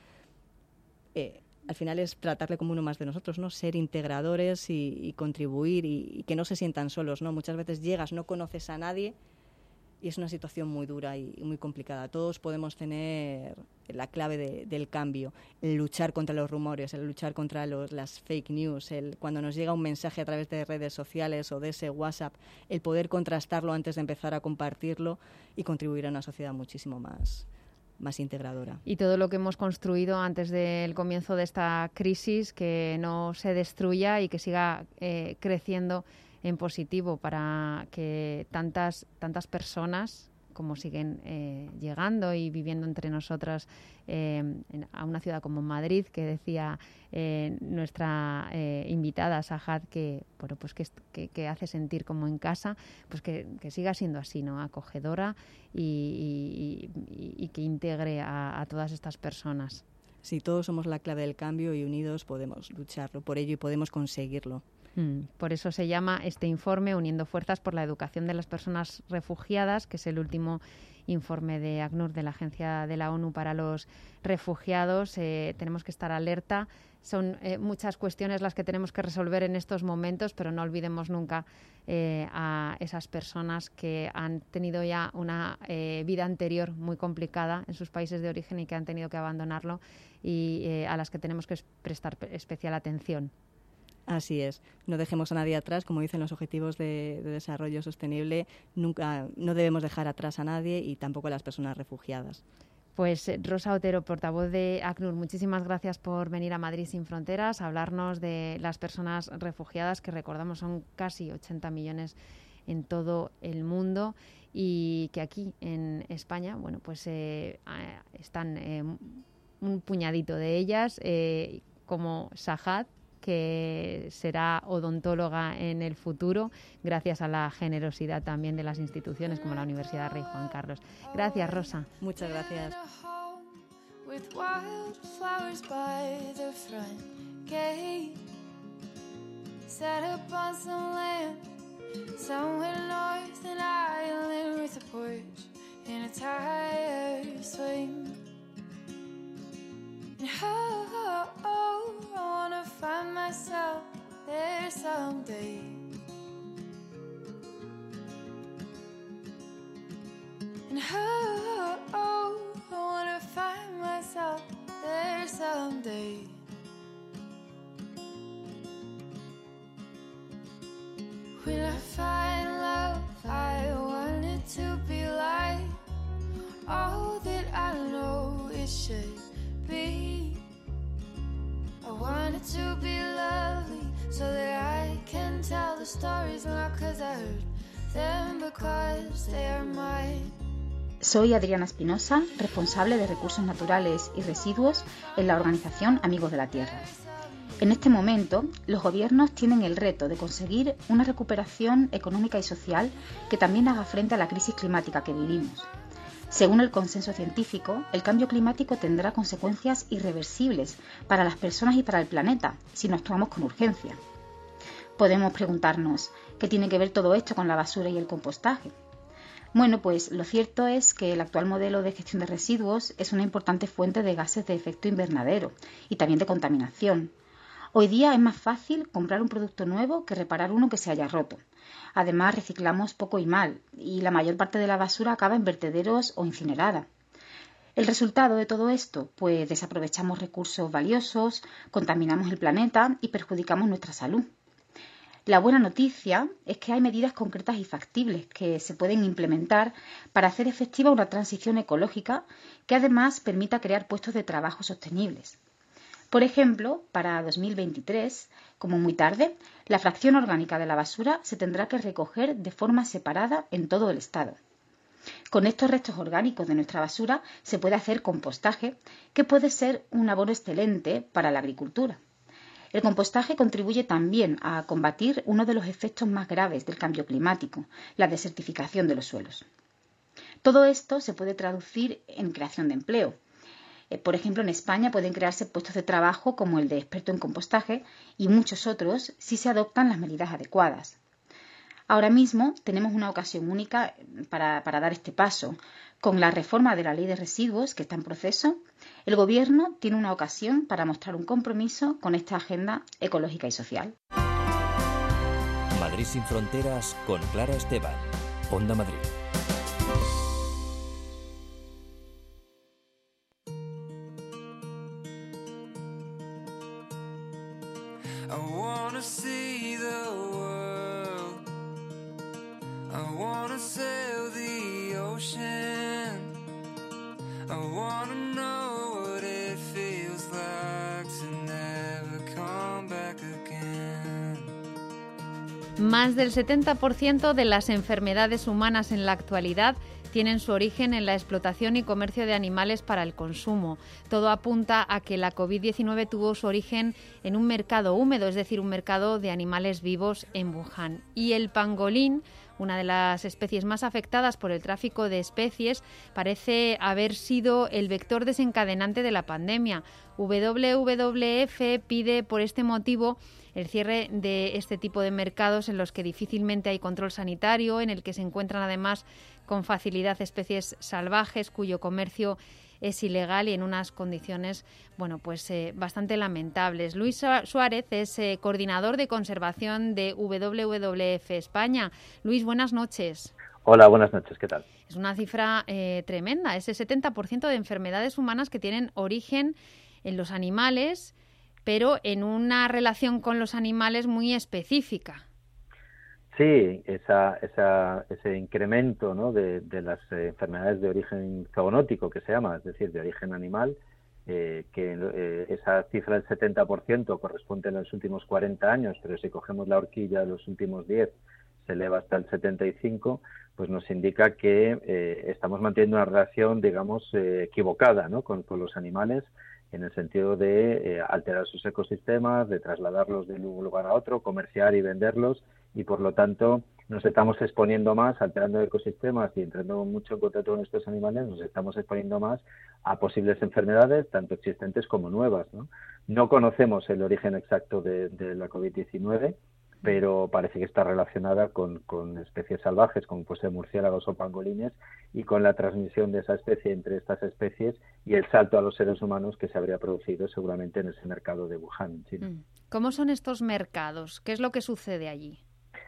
al final es tratarle como uno más de nosotros, ¿no? Ser integradores y contribuir y que no se sientan solos, ¿no? Muchas veces llegas, no conoces a nadie y es una situación muy dura y muy complicada. Todos podemos tener la clave del cambio, el luchar contra los rumores, el luchar contra las fake news, cuando nos llega un mensaje a través de redes sociales o de ese WhatsApp, el poder contrastarlo antes de empezar a compartirlo y contribuir a una sociedad muchísimo más integradora. Y todo lo que hemos construido antes del comienzo de esta crisis, que no se destruya y que siga creciendo en positivo, para que tantas personas como siguen llegando y viviendo entre nosotras a una ciudad como Madrid, que decía nuestra invitada Sajad que bueno, pues que hace sentir como en casa, pues que siga siendo así, ¿no?, acogedora y que integre a todas estas personas. Sí, todos somos la clave del cambio y unidos podemos lucharlo por ello y podemos conseguirlo. Por eso se llama este informe Uniendo Fuerzas por la Educación de las Personas Refugiadas, que es el último informe de ACNUR, de la Agencia de la ONU para los Refugiados. Tenemos que estar alerta. Son muchas cuestiones las que tenemos que resolver en estos momentos, pero no olvidemos nunca a esas personas que han tenido ya una vida anterior muy complicada en sus países de origen y que han tenido que abandonarlo, y a las que tenemos que prestar especial atención. Así es. No dejemos a nadie atrás, como dicen los Objetivos de Desarrollo Sostenible. Nunca, no debemos dejar atrás a nadie y tampoco a las personas refugiadas. Pues Rosa Otero, portavoz de ACNUR, muchísimas gracias por venir a Madrid Sin Fronteras a hablarnos de las personas refugiadas, que recordamos son casi 80 millones en todo el mundo, y que aquí en España, bueno, pues están un puñadito de ellas, como Sajad, que será odontóloga en el futuro, gracias a la generosidad también de las instituciones como la Universidad Rey Juan Carlos. Gracias, Rosa. Muchas gracias. I wanna find myself there someday. wanna find love, I want it to be like all that I know it should be. I want it to be lovely, so that I can tell the stories not 'cause I heard them, because they are mine. Soy Adriana Espinosa, responsable de Recursos Naturales y Residuos en la organización Amigos de la Tierra. En este momento, los gobiernos tienen el reto de conseguir una recuperación económica y social que también haga frente a la crisis climática que vivimos. Según el consenso científico, el cambio climático tendrá consecuencias irreversibles para las personas y para el planeta si no actuamos con urgencia. Podemos preguntarnos, ¿qué tiene que ver todo esto con la basura y el compostaje? Bueno, pues lo cierto es que el actual modelo de gestión de residuos es una importante fuente de gases de efecto invernadero y también de contaminación. Hoy día es más fácil comprar un producto nuevo que reparar uno que se haya roto. Además, reciclamos poco y mal, y la mayor parte de la basura acaba en vertederos o incinerada. El resultado de todo esto, pues desaprovechamos recursos valiosos, contaminamos el planeta y perjudicamos nuestra salud. La buena noticia es que hay medidas concretas y factibles que se pueden implementar para hacer efectiva una transición ecológica que además permita crear puestos de trabajo sostenibles. Por ejemplo, para 2023, como muy tarde, la fracción orgánica de la basura se tendrá que recoger de forma separada en todo el Estado. Con estos restos orgánicos de nuestra basura se puede hacer compostaje, que puede ser un abono excelente para la agricultura. El compostaje contribuye también a combatir uno de los efectos más graves del cambio climático, la desertificación de los suelos. Todo esto se puede traducir en creación de empleo. Por ejemplo, en España pueden crearse puestos de trabajo como el de experto en compostaje y muchos otros si se adoptan las medidas adecuadas. Ahora mismo tenemos una ocasión única para dar este paso. Con la reforma de la Ley de Residuos, que está en proceso, el Gobierno tiene una ocasión para mostrar un compromiso con esta agenda ecológica y social. Madrid sin fronteras con Clara Esteban. Onda Madrid. I wanna see the world. I wanna sail the ocean. I wanna know what it feels like to never come back again. Más del 70% de las enfermedades humanas en la actualidad tienen su origen en la explotación y comercio de animales para el consumo. Todo apunta a que la COVID-19 tuvo su origen en un mercado húmedo, es decir, un mercado de animales vivos en Wuhan. Y el pangolín, una de las especies más afectadas por el tráfico de especies, parece haber sido el vector desencadenante de la pandemia. WWF pide por este motivo el cierre de este tipo de mercados en los que difícilmente hay control sanitario, en el que se encuentran además con facilidad especies salvajes cuyo comercio es ilegal y en unas condiciones bastante lamentables. Luis Suárez es coordinador de conservación de WWF España. Luis, buenas noches. Hola, buenas noches, ¿qué tal? Es una cifra tremenda, es el 70% de enfermedades humanas que tienen origen en los animales, pero en una relación con los animales muy específica. Sí, ese incremento, ¿no?, de las enfermedades de origen zoonótico, que se llama, es decir, de origen animal, esa cifra del 70% corresponde en los últimos 40 años, pero si cogemos la horquilla de los últimos 10 se eleva hasta el 75%, pues nos indica que estamos manteniendo una relación, digamos, equivocada, ¿no?, con los animales, en el sentido de alterar sus ecosistemas, de trasladarlos de un lugar a otro, comerciar y venderlos, y por lo tanto nos estamos exponiendo más, alterando ecosistemas y entrando mucho en contacto con estos animales, nos estamos exponiendo más a posibles enfermedades, tanto existentes como nuevas, ¿no? No conocemos el origen exacto de la COVID-19, pero parece que está relacionada con especies salvajes, como puede ser murciélagos o pangolines, y con la transmisión de esa especie entre estas especies y el salto a los seres humanos que se habría producido seguramente en ese mercado de Wuhan, China. ¿Cómo son estos mercados? ¿Qué es lo que sucede allí?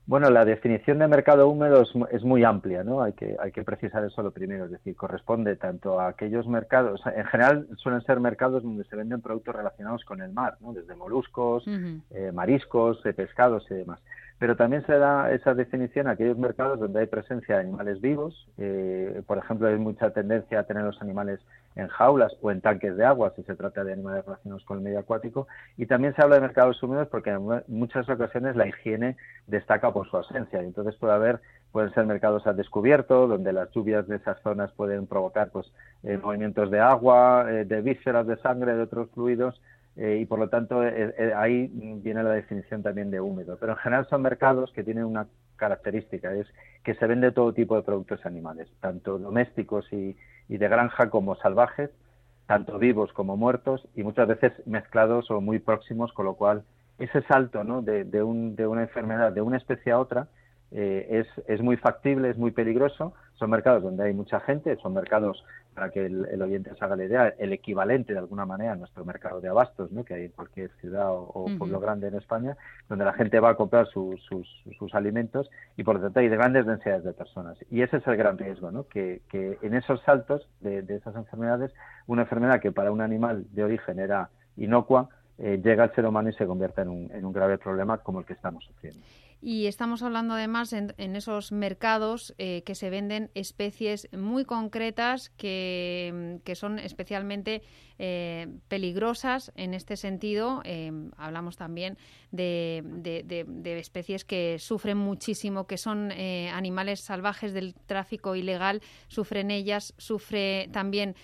Bueno, la definición de mercado húmedo es muy amplia, ¿no? Hay que precisar eso lo primero, es decir, corresponde tanto a aquellos mercados, en general suelen ser mercados donde se venden productos relacionados con el mar, ¿no? Desde moluscos, mariscos, pescados y demás. Pero también se da esa definición a aquellos mercados donde hay presencia de animales vivos, por ejemplo, hay mucha tendencia a tener los animales en jaulas o en tanques de agua, si se trata de animales relacionados con el medio acuático, y también se habla de mercados húmedos porque en muchas ocasiones la higiene destaca por su ausencia, y entonces pueden ser mercados al descubierto, donde las lluvias de esas zonas pueden provocar movimientos de agua, de vísceras, de sangre, de otros fluidos, y por lo tanto ahí viene la definición también de húmedo. Pero en general son mercados que tienen una característica, es que se vende todo tipo de productos animales, tanto domésticos y de granja como salvajes, tanto vivos como muertos, y muchas veces mezclados o muy próximos, con lo cual ese salto, ¿no?, de una enfermedad de una especie a otra es muy factible, es muy peligroso. Son mercados donde hay mucha gente, son mercados, para que el oyente se haga la idea, el equivalente de alguna manera a nuestro mercado de abastos, ¿no?, que hay en cualquier ciudad o pueblo grande en España, donde la gente va a comprar sus alimentos, y por lo tanto hay grandes densidades de personas. Y ese es el gran riesgo, ¿no?, que en esos saltos de esas enfermedades, una enfermedad que para un animal de origen era inocua, llega al ser humano y se convierte en un grave problema como el que estamos sufriendo. Y estamos hablando además en esos mercados que se venden especies muy concretas que son especialmente peligrosas en este sentido. Hablamos también de especies que sufren muchísimo, que son animales salvajes del tráfico ilegal, sufren ellas, sufre también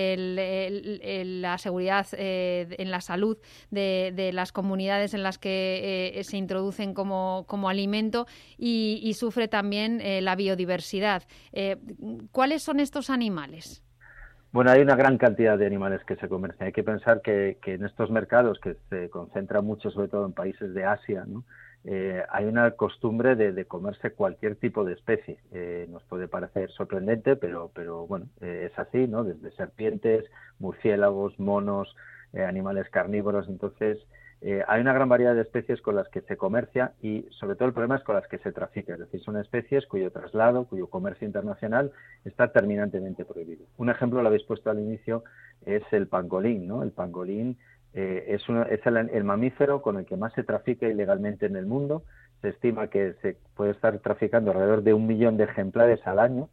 la seguridad en la salud de las comunidades en las que se introducen como alimento y sufre también la biodiversidad. ¿Cuáles son estos animales? Bueno, hay una gran cantidad de animales que se comercian. Hay que pensar que en estos mercados, que se concentran mucho sobre todo en países de Asia, ¿no?, hay una costumbre de comerse cualquier tipo de especie. Nos puede parecer sorprendente, pero bueno, es así, ¿no? Desde serpientes, murciélagos, monos, animales carnívoros. Entonces, hay una gran variedad de especies con las que se comercia, y sobre todo el problema es con las que se trafica. Es decir, son especies cuyo traslado, cuyo comercio internacional está terminantemente prohibido. Un ejemplo, lo habéis puesto al inicio, es el pangolín, ¿no? El pangolín es el mamífero con el que más se trafica ilegalmente en el mundo. Se estima que se puede estar traficando alrededor de 1 millón de ejemplares al año,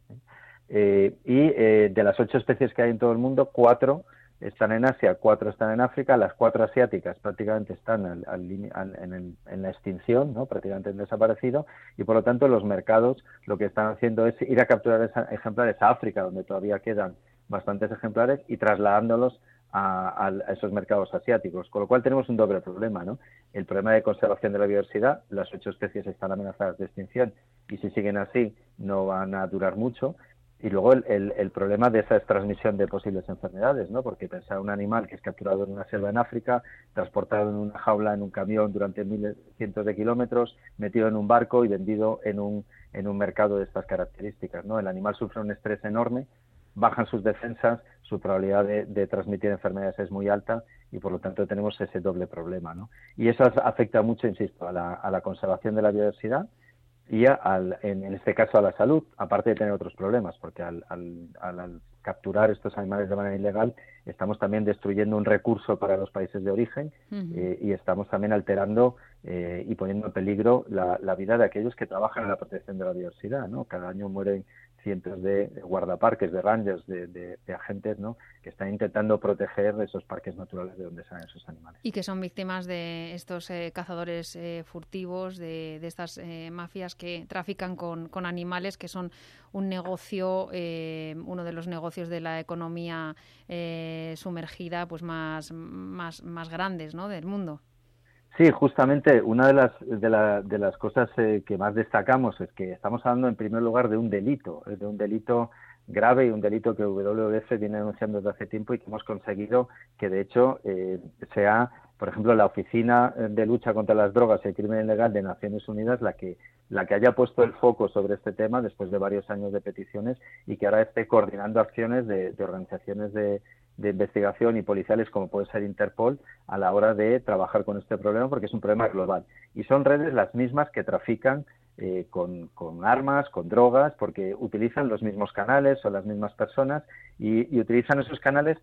y de las 8 especies que hay en todo el mundo, 4 están en Asia, 4 están en África. Las 4 asiáticas prácticamente están en la extinción, ¿no?, prácticamente han desaparecido, y por lo tanto los mercados lo que están haciendo es ir a capturar ejemplares a África, donde todavía quedan bastantes ejemplares, y trasladándolos a esos mercados asiáticos, con lo cual tenemos un doble problema, ¿no? El problema de conservación de la biodiversidad, las 8 especies están amenazadas de extinción, y si siguen así no van a durar mucho. Y luego el problema de esa transmisión de posibles enfermedades, ¿no? Porque pensar un animal que es capturado en una selva en África, transportado en una jaula, en un camión durante cientos de kilómetros, metido en un barco y vendido en un mercado de estas características, ¿no? El animal sufre un estrés enorme, bajan sus defensas, su probabilidad de transmitir enfermedades es muy alta, y por lo tanto tenemos ese doble problema, ¿no? Y eso afecta mucho, insisto, a la conservación de la biodiversidad, y en este caso a la salud, aparte de tener otros problemas, porque al capturar estos animales de manera ilegal estamos también destruyendo un recurso para los países de origen, y estamos también alterando y poniendo en peligro la vida de aquellos que trabajan en la protección de la biodiversidad, ¿no? Cada año mueren cientos de guardaparques, de rangers, de agentes, ¿no?, que están intentando proteger esos parques naturales de donde salen esos animales. Y que son víctimas de estos cazadores furtivos, de estas mafias que trafican con animales, que son un negocio, uno de los negocios de la economía sumergida pues más grandes, ¿no?, del mundo. Sí, justamente una de las cosas que más destacamos es que estamos hablando en primer lugar de un delito grave, y un delito que WWF viene denunciando desde hace tiempo, y que hemos conseguido que de hecho sea, por ejemplo, la Oficina de Lucha contra las Drogas y el Crimen Ilegal de Naciones Unidas la que haya puesto el foco sobre este tema después de varios años de peticiones, y que ahora esté coordinando acciones de organizaciones de investigación y policiales como puede ser Interpol a la hora de trabajar con este problema, porque es un problema global, y son redes las mismas que trafican con armas, con drogas, porque utilizan los mismos canales, son las mismas personas y utilizan esos canales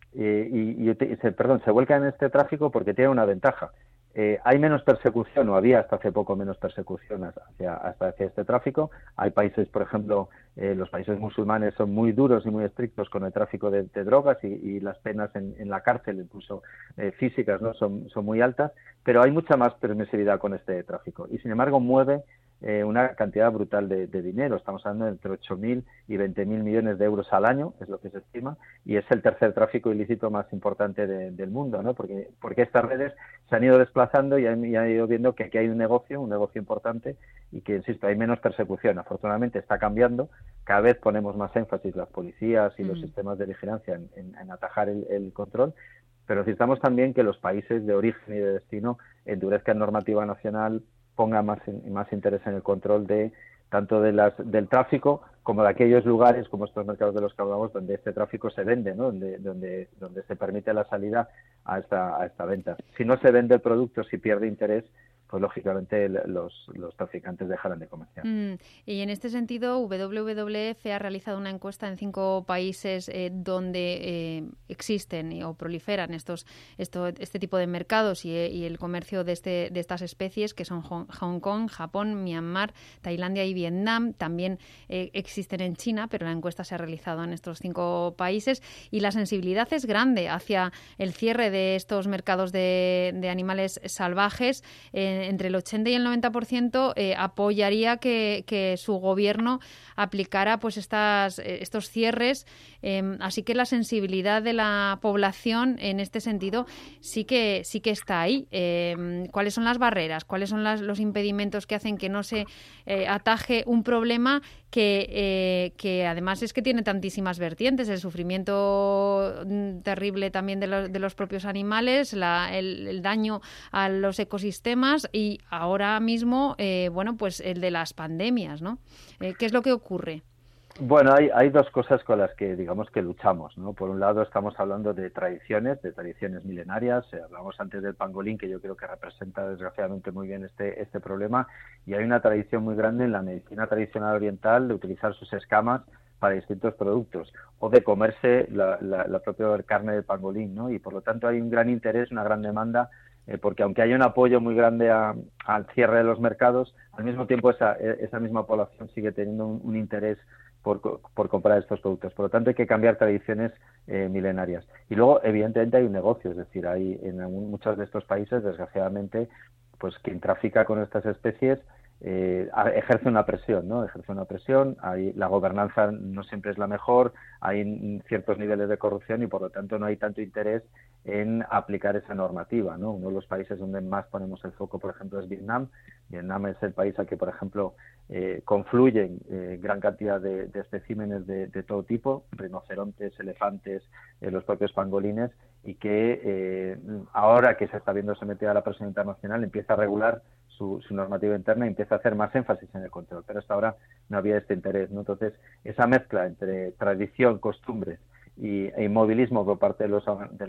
se vuelcan en este tráfico porque tienen una ventaja. Hay menos persecución, o había hasta hace poco menos persecución hacia este tráfico. Hay países, por ejemplo, los países musulmanes son muy duros y muy estrictos con el tráfico de drogas y las penas en la cárcel, incluso físicas, ¿no? son muy altas, pero hay mucha más permisividad con este tráfico y, sin embargo, mueve una cantidad brutal de dinero. Estamos hablando de entre 8.000 y 20.000 millones de euros al año, es lo que se estima, y es el tercer tráfico ilícito más importante del mundo, ¿no? Porque estas redes se han ido desplazando y han ido viendo que aquí hay un negocio importante y que, insisto, hay menos persecución. Afortunadamente está cambiando, cada vez ponemos más énfasis las policías y los sistemas de vigilancia en atajar el control, pero necesitamos también que los países de origen y de destino endurezcan normativa nacional, ponga más interés en el control de tanto del tráfico como de aquellos lugares como estos mercados de los que hablamos donde este tráfico se vende, ¿no? donde se permite la salida a esta venta. Si no se vende el producto, si pierde interés, pues lógicamente los traficantes dejarán de comerciar. Y en este sentido, WWF ha realizado una encuesta en 5 países donde existen o proliferan este tipo de mercados y el comercio de estas especies, que son Hong Kong, Japón, Myanmar, Tailandia y Vietnam. También existen en China, pero la encuesta se ha realizado en estos 5 países y la sensibilidad es grande hacia el cierre de estos mercados de animales salvajes. Entre el 80 y el 90% apoyaría que su gobierno aplicara pues estos cierres, así que la sensibilidad de la población en este sentido sí que está ahí. ¿Cuáles son las barreras? ¿Cuáles son los impedimentos que hacen que no se ataje un problema que además es que tiene tantísimas vertientes? El sufrimiento terrible también de los propios animales, el daño a los ecosistemas y ahora mismo, pues el de las pandemias, ¿no? ¿Qué es lo que ocurre? Bueno, hay dos cosas con las que digamos que luchamos, ¿no? Por un lado estamos hablando de tradiciones milenarias. Hablamos antes del pangolín, que yo creo que representa desgraciadamente muy bien este problema, y hay una tradición muy grande en la medicina tradicional oriental de utilizar sus escamas para distintos productos o de comerse la propia carne del pangolín, ¿no? Y por lo tanto hay un gran interés, una gran demanda, porque aunque hay un apoyo muy grande al cierre de los mercados, al mismo tiempo esa misma población sigue teniendo un interés por comprar estos productos. Por lo tanto, hay que cambiar tradiciones milenarias. Y luego, evidentemente, hay un negocio, es decir, hay en muchos de estos países, desgraciadamente, pues quien trafica con estas especies ejerce una presión, ¿no? La gobernanza no siempre es la mejor, hay ciertos niveles de corrupción y, por lo tanto, no hay tanto interés en aplicar esa normativa, ¿no? Uno de los países donde más ponemos el foco, por ejemplo, es Vietnam. Vietnam es el país al que, por ejemplo, confluyen gran cantidad de especímenes de todo tipo, rinocerontes, elefantes, los propios pangolines, y que ahora que se está viendo sometida a la presión internacional empieza a regular su normativa interna y empieza a hacer más énfasis en el control, pero hasta ahora no había este interés, ¿no? Entonces, esa mezcla entre tradición, costumbres e inmovilismo por parte de los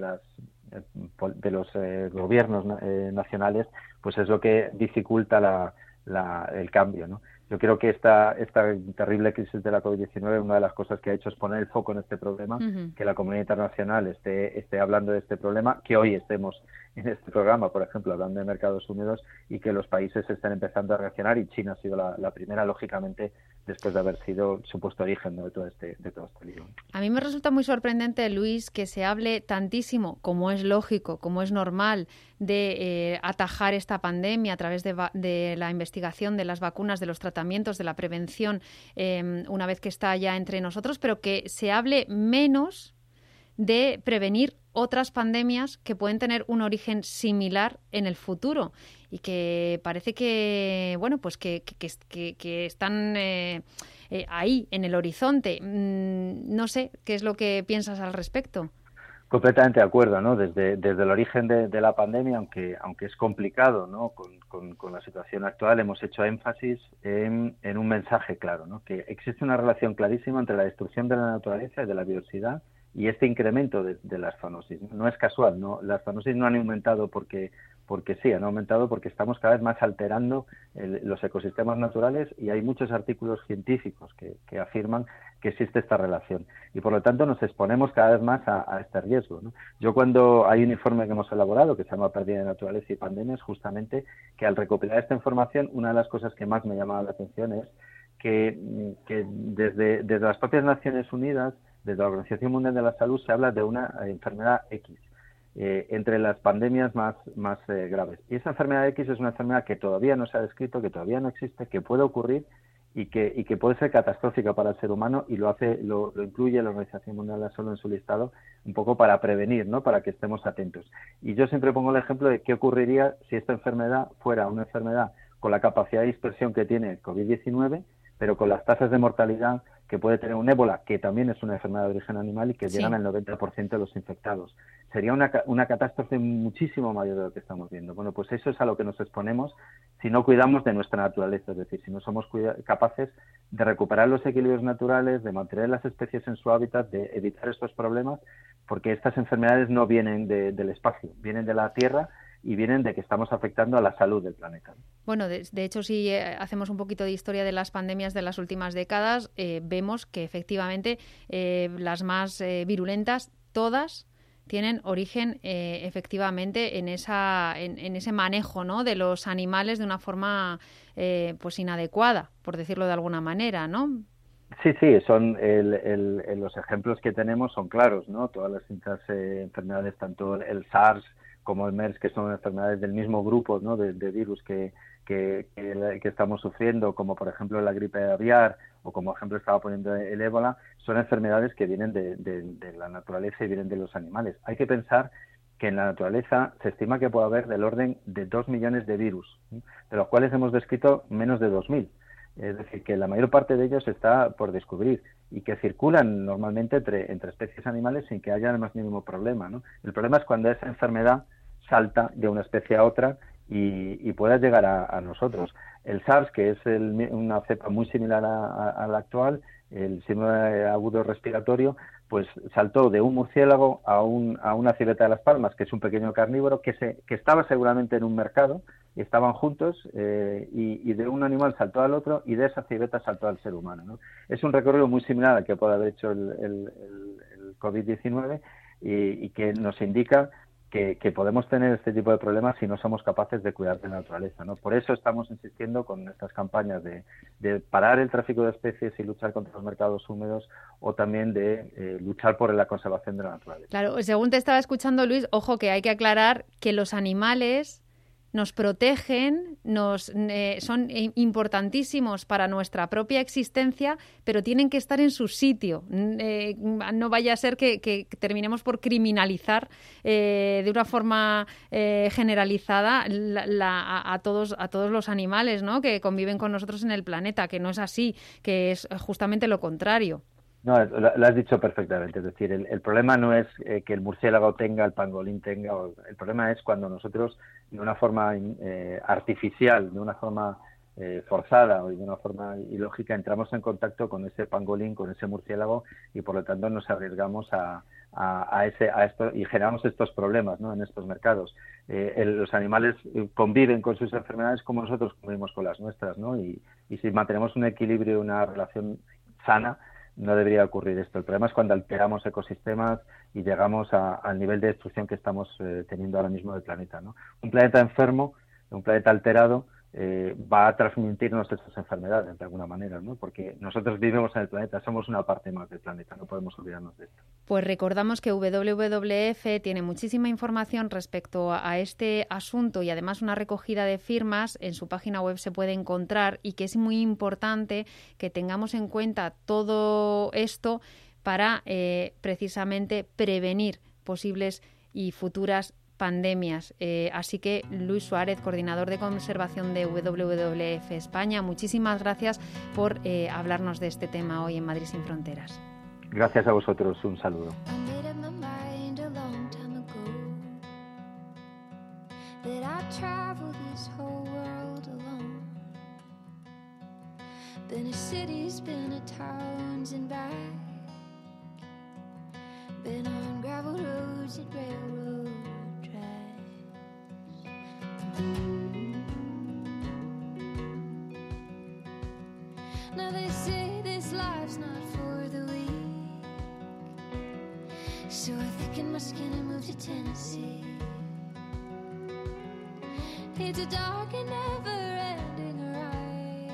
gobiernos nacionales, pues es lo que dificulta el cambio, ¿no? Yo creo que esta terrible crisis de la COVID-19, una de las cosas que ha hecho es poner el foco en este problema, que la comunidad internacional esté hablando de este problema, que hoy estemos en este programa, por ejemplo, hablando de mercados húmedos, y que los países estén empezando a reaccionar, y China ha sido la primera, lógicamente, después de haber sido supuesto origen, ¿no?, de todo este lío. A mí me resulta muy sorprendente, Luis, que se hable tantísimo, como es lógico, como es normal, de atajar esta pandemia a través de la investigación de las vacunas, de los tratamientos, de la prevención, una vez que está ya entre nosotros, pero que se hable menos de prevenir otras pandemias que pueden tener un origen similar en el futuro y que parece que, bueno, pues que están ahí en el horizonte. No sé, ¿qué es lo que piensas al respecto? Completamente de acuerdo, ¿no? Desde el origen de la pandemia, aunque es complicado, ¿no?, con la situación actual, hemos hecho énfasis en un mensaje claro, ¿no?, que existe una relación clarísima entre la destrucción de la naturaleza y de la biodiversidad y este incremento de las zoonosis. No es casual, ¿no? Las zoonosis no han aumentado porque porque sí, han aumentado porque estamos cada vez más alterando los ecosistemas naturales y hay muchos artículos científicos que afirman que existe esta relación y por lo tanto nos exponemos cada vez más a este riesgo, ¿no? Yo cuando hay un informe que hemos elaborado que se llama Pérdida de Naturaleza y Pandemias, justamente que al recopilar esta información una de las cosas que más me llamaba la atención es que desde las propias Naciones Unidas, desde la Organización Mundial de la Salud, se habla de una enfermedad X entre las pandemias más graves. Y esa enfermedad X es una enfermedad que todavía no se ha descrito, que todavía no existe, que puede ocurrir y que puede ser catastrófica para el ser humano y lo incluye la Organización Mundial de la Salud en su listado un poco para prevenir, ¿no? Para que estemos atentos. Y yo siempre pongo el ejemplo de qué ocurriría si esta enfermedad fuera una enfermedad con la capacidad de dispersión que tiene el COVID-19, pero con las tasas de mortalidad que puede tener un ébola, que también es una enfermedad de origen animal y que llegan al 90% de los infectados. Sería una catástrofe muchísimo mayor de lo que estamos viendo. Bueno, pues eso es a lo que nos exponemos si no cuidamos de nuestra naturaleza, es decir, si no somos capaces de recuperar los equilibrios naturales, de mantener las especies en su hábitat, de evitar estos problemas, porque estas enfermedades no vienen del espacio, vienen de la Tierra y vienen de que estamos afectando a la salud del planeta. Bueno, de hecho, si hacemos un poquito de historia de las pandemias de las últimas décadas, vemos que efectivamente las más virulentas, todas tienen origen efectivamente en ese manejo, ¿no?, de los animales de una forma pues inadecuada, por decirlo de alguna manera, ¿no? Sí, son los ejemplos que tenemos son claros, ¿no? Todas las enfermedades, tanto el SARS como el MERS, que son enfermedades del mismo grupo, ¿no?, de virus que estamos sufriendo, como por ejemplo la gripe aviar o como ejemplo estaba poniendo el ébola, son enfermedades que vienen de la naturaleza y vienen de los animales. Hay que pensar que en la naturaleza se estima que puede haber del orden de 2 millones de virus, ¿sí?, de los cuales hemos descrito menos de 2.000. Es decir, que la mayor parte de ellos está por descubrir y que circulan normalmente entre especies animales sin que haya el más mínimo problema, ¿no? El problema es cuando esa enfermedad salta de una especie a otra y pueda llegar a nosotros. El SARS, que es una cepa muy similar a la actual, el síndrome agudo respiratorio, pues saltó de un murciélago a una civeta de las palmas, que es un pequeño carnívoro que estaba seguramente en un mercado, estaban juntos y de un animal saltó al otro y de esa civeta saltó al ser humano, ¿no? Es un recorrido muy similar al que puede haber hecho el COVID-19 y que nos indica que podemos tener este tipo de problemas si no somos capaces de cuidar de la naturaleza, ¿no? Por eso estamos insistiendo con estas campañas de parar el tráfico de especies y luchar contra los mercados húmedos o también de luchar por la conservación de la naturaleza. Claro, según te estaba escuchando, Luis, ojo que hay que aclarar que los animales nos protegen, son importantísimos para nuestra propia existencia, pero tienen que estar en su sitio. No vaya a ser que terminemos por criminalizar de una forma generalizada a todos los animales, ¿no?, que conviven con nosotros en el planeta, que no es así, que es justamente lo contrario. No, lo has dicho perfectamente. Es decir, el problema no es que el murciélago tenga, el pangolín tenga. El problema es cuando nosotros, de una forma artificial, de una forma forzada o de una forma ilógica, entramos en contacto con ese pangolín, con ese murciélago y por lo tanto nos arriesgamos a esto y generamos estos problemas, ¿no?, en estos mercados. Los animales conviven con sus enfermedades como nosotros convivimos con las nuestras, ¿no? Y si mantenemos un equilibrio, una relación sana, no debería ocurrir esto. El problema es cuando alteramos ecosistemas y llegamos al nivel de destrucción que estamos teniendo ahora mismo del planeta, ¿no? Un planeta enfermo, un planeta alterado, va a transmitirnos estas enfermedades de alguna manera, ¿no? Porque nosotros vivimos en el planeta, somos una parte más del planeta, no podemos olvidarnos de esto. Pues recordamos que WWF tiene muchísima información respecto a este asunto y además una recogida de firmas en su página web se puede encontrar y que es muy importante que tengamos en cuenta todo esto para precisamente prevenir posibles y futuras pandemias. Así que Luis Suárez, coordinador de conservación de WWF España, muchísimas gracias por hablarnos de este tema hoy en Madrid sin Fronteras. Gracias a vosotros, un saludo. Now they say this life's not for the weak, so I thicken my skin and move to Tennessee. It's a dark and never-ending ride,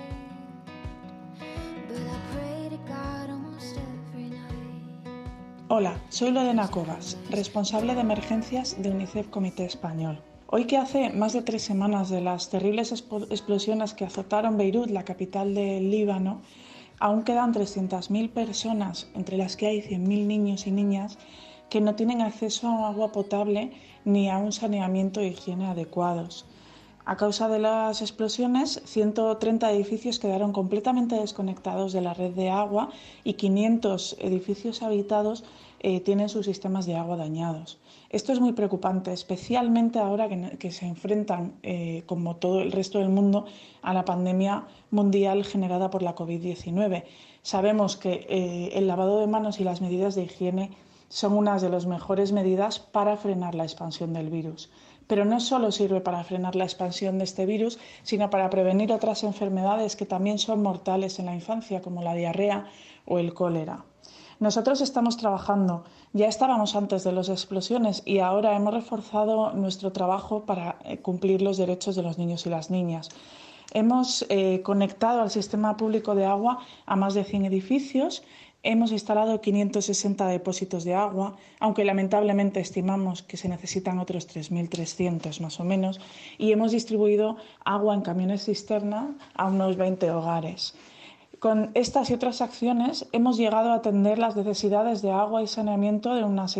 but I pray to God almost every night. Hola, soy Lorena Cobas, responsable de emergencias de UNICEF Comité Español. Hoy, que hace más de 3 semanas de las terribles explosiones que azotaron Beirut, la capital del Líbano, aún quedan 300.000 personas, entre las que hay 100.000 niños y niñas, que no tienen acceso a agua potable ni a un saneamiento e higiene adecuados. A causa de las explosiones, 130 edificios quedaron completamente desconectados de la red de agua y 500 edificios habitados tienen sus sistemas de agua dañados. Esto es muy preocupante, especialmente ahora que se enfrentan, como todo el resto del mundo, a la pandemia mundial generada por la COVID-19. Sabemos que el lavado de manos y las medidas de higiene son unas de las mejores medidas para frenar la expansión del virus. Pero no solo sirve para frenar la expansión de este virus, sino para prevenir otras enfermedades que también son mortales en la infancia, como la diarrea o el cólera. Nosotros estamos trabajando, ya estábamos antes de las explosiones y ahora hemos reforzado nuestro trabajo para cumplir los derechos de los niños y las niñas. Hemos conectado al sistema público de agua a más de 100 edificios. Hemos instalado 560 depósitos de agua, aunque lamentablemente estimamos que se necesitan otros 3.300 más o menos, y hemos distribuido agua en camiones cisterna a unos 20 hogares. Con estas y otras acciones hemos llegado a atender las necesidades de agua y saneamiento de unas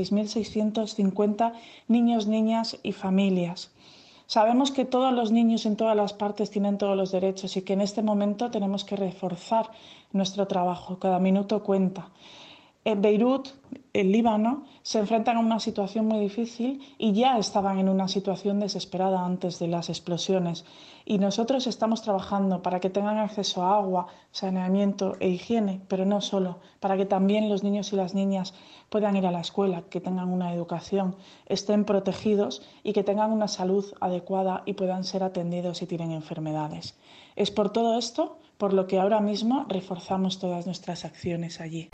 6.650 niños, niñas y familias. Sabemos que todos los niños en todas las partes tienen todos los derechos y que en este momento tenemos que reforzar nuestro trabajo. Cada minuto cuenta. En Beirut, el Líbano, se enfrentan a una situación muy difícil y ya estaban en una situación desesperada antes de las explosiones. Y nosotros estamos trabajando para que tengan acceso a agua, saneamiento e higiene, pero no solo, para que también los niños y las niñas puedan ir a la escuela, que tengan una educación, estén protegidos y que tengan una salud adecuada y puedan ser atendidos si tienen enfermedades. Es por todo esto por lo que ahora mismo reforzamos todas nuestras acciones allí.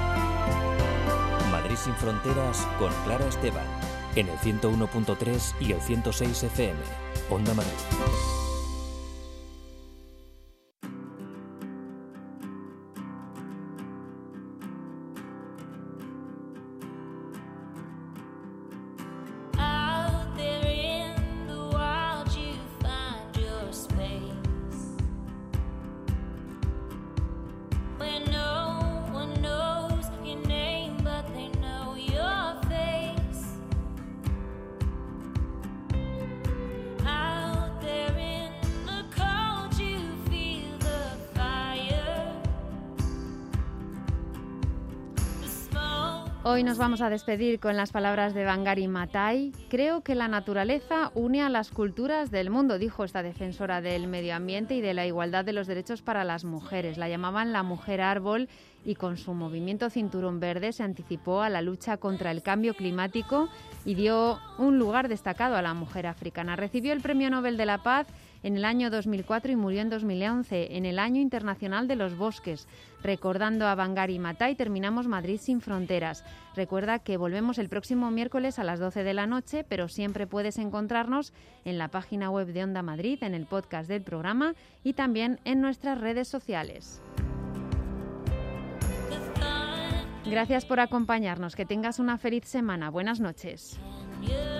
Madrid sin fronteras con Clara Esteban, en el 101.3 y el 106 FM, Onda Madrid. Hoy nos vamos a despedir con las palabras de Wangari Maathai. Creo que la naturaleza une a las culturas del mundo, dijo esta defensora del medio ambiente y de la igualdad de los derechos para las mujeres. La llamaban la mujer árbol y con su movimiento Cinturón Verde se anticipó a la lucha contra el cambio climático y dio un lugar destacado a la mujer africana. Recibió el Premio Nobel de la Paz en el año 2004 y murió en 2011, en el Año Internacional de los Bosques. Recordando a Wangari Maathai, terminamos Madrid sin fronteras. Recuerda que volvemos el próximo miércoles a las 12 de la noche, pero siempre puedes encontrarnos en la página web de Onda Madrid, en el podcast del programa y también en nuestras redes sociales. Gracias por acompañarnos. Que tengas una feliz semana. Buenas noches.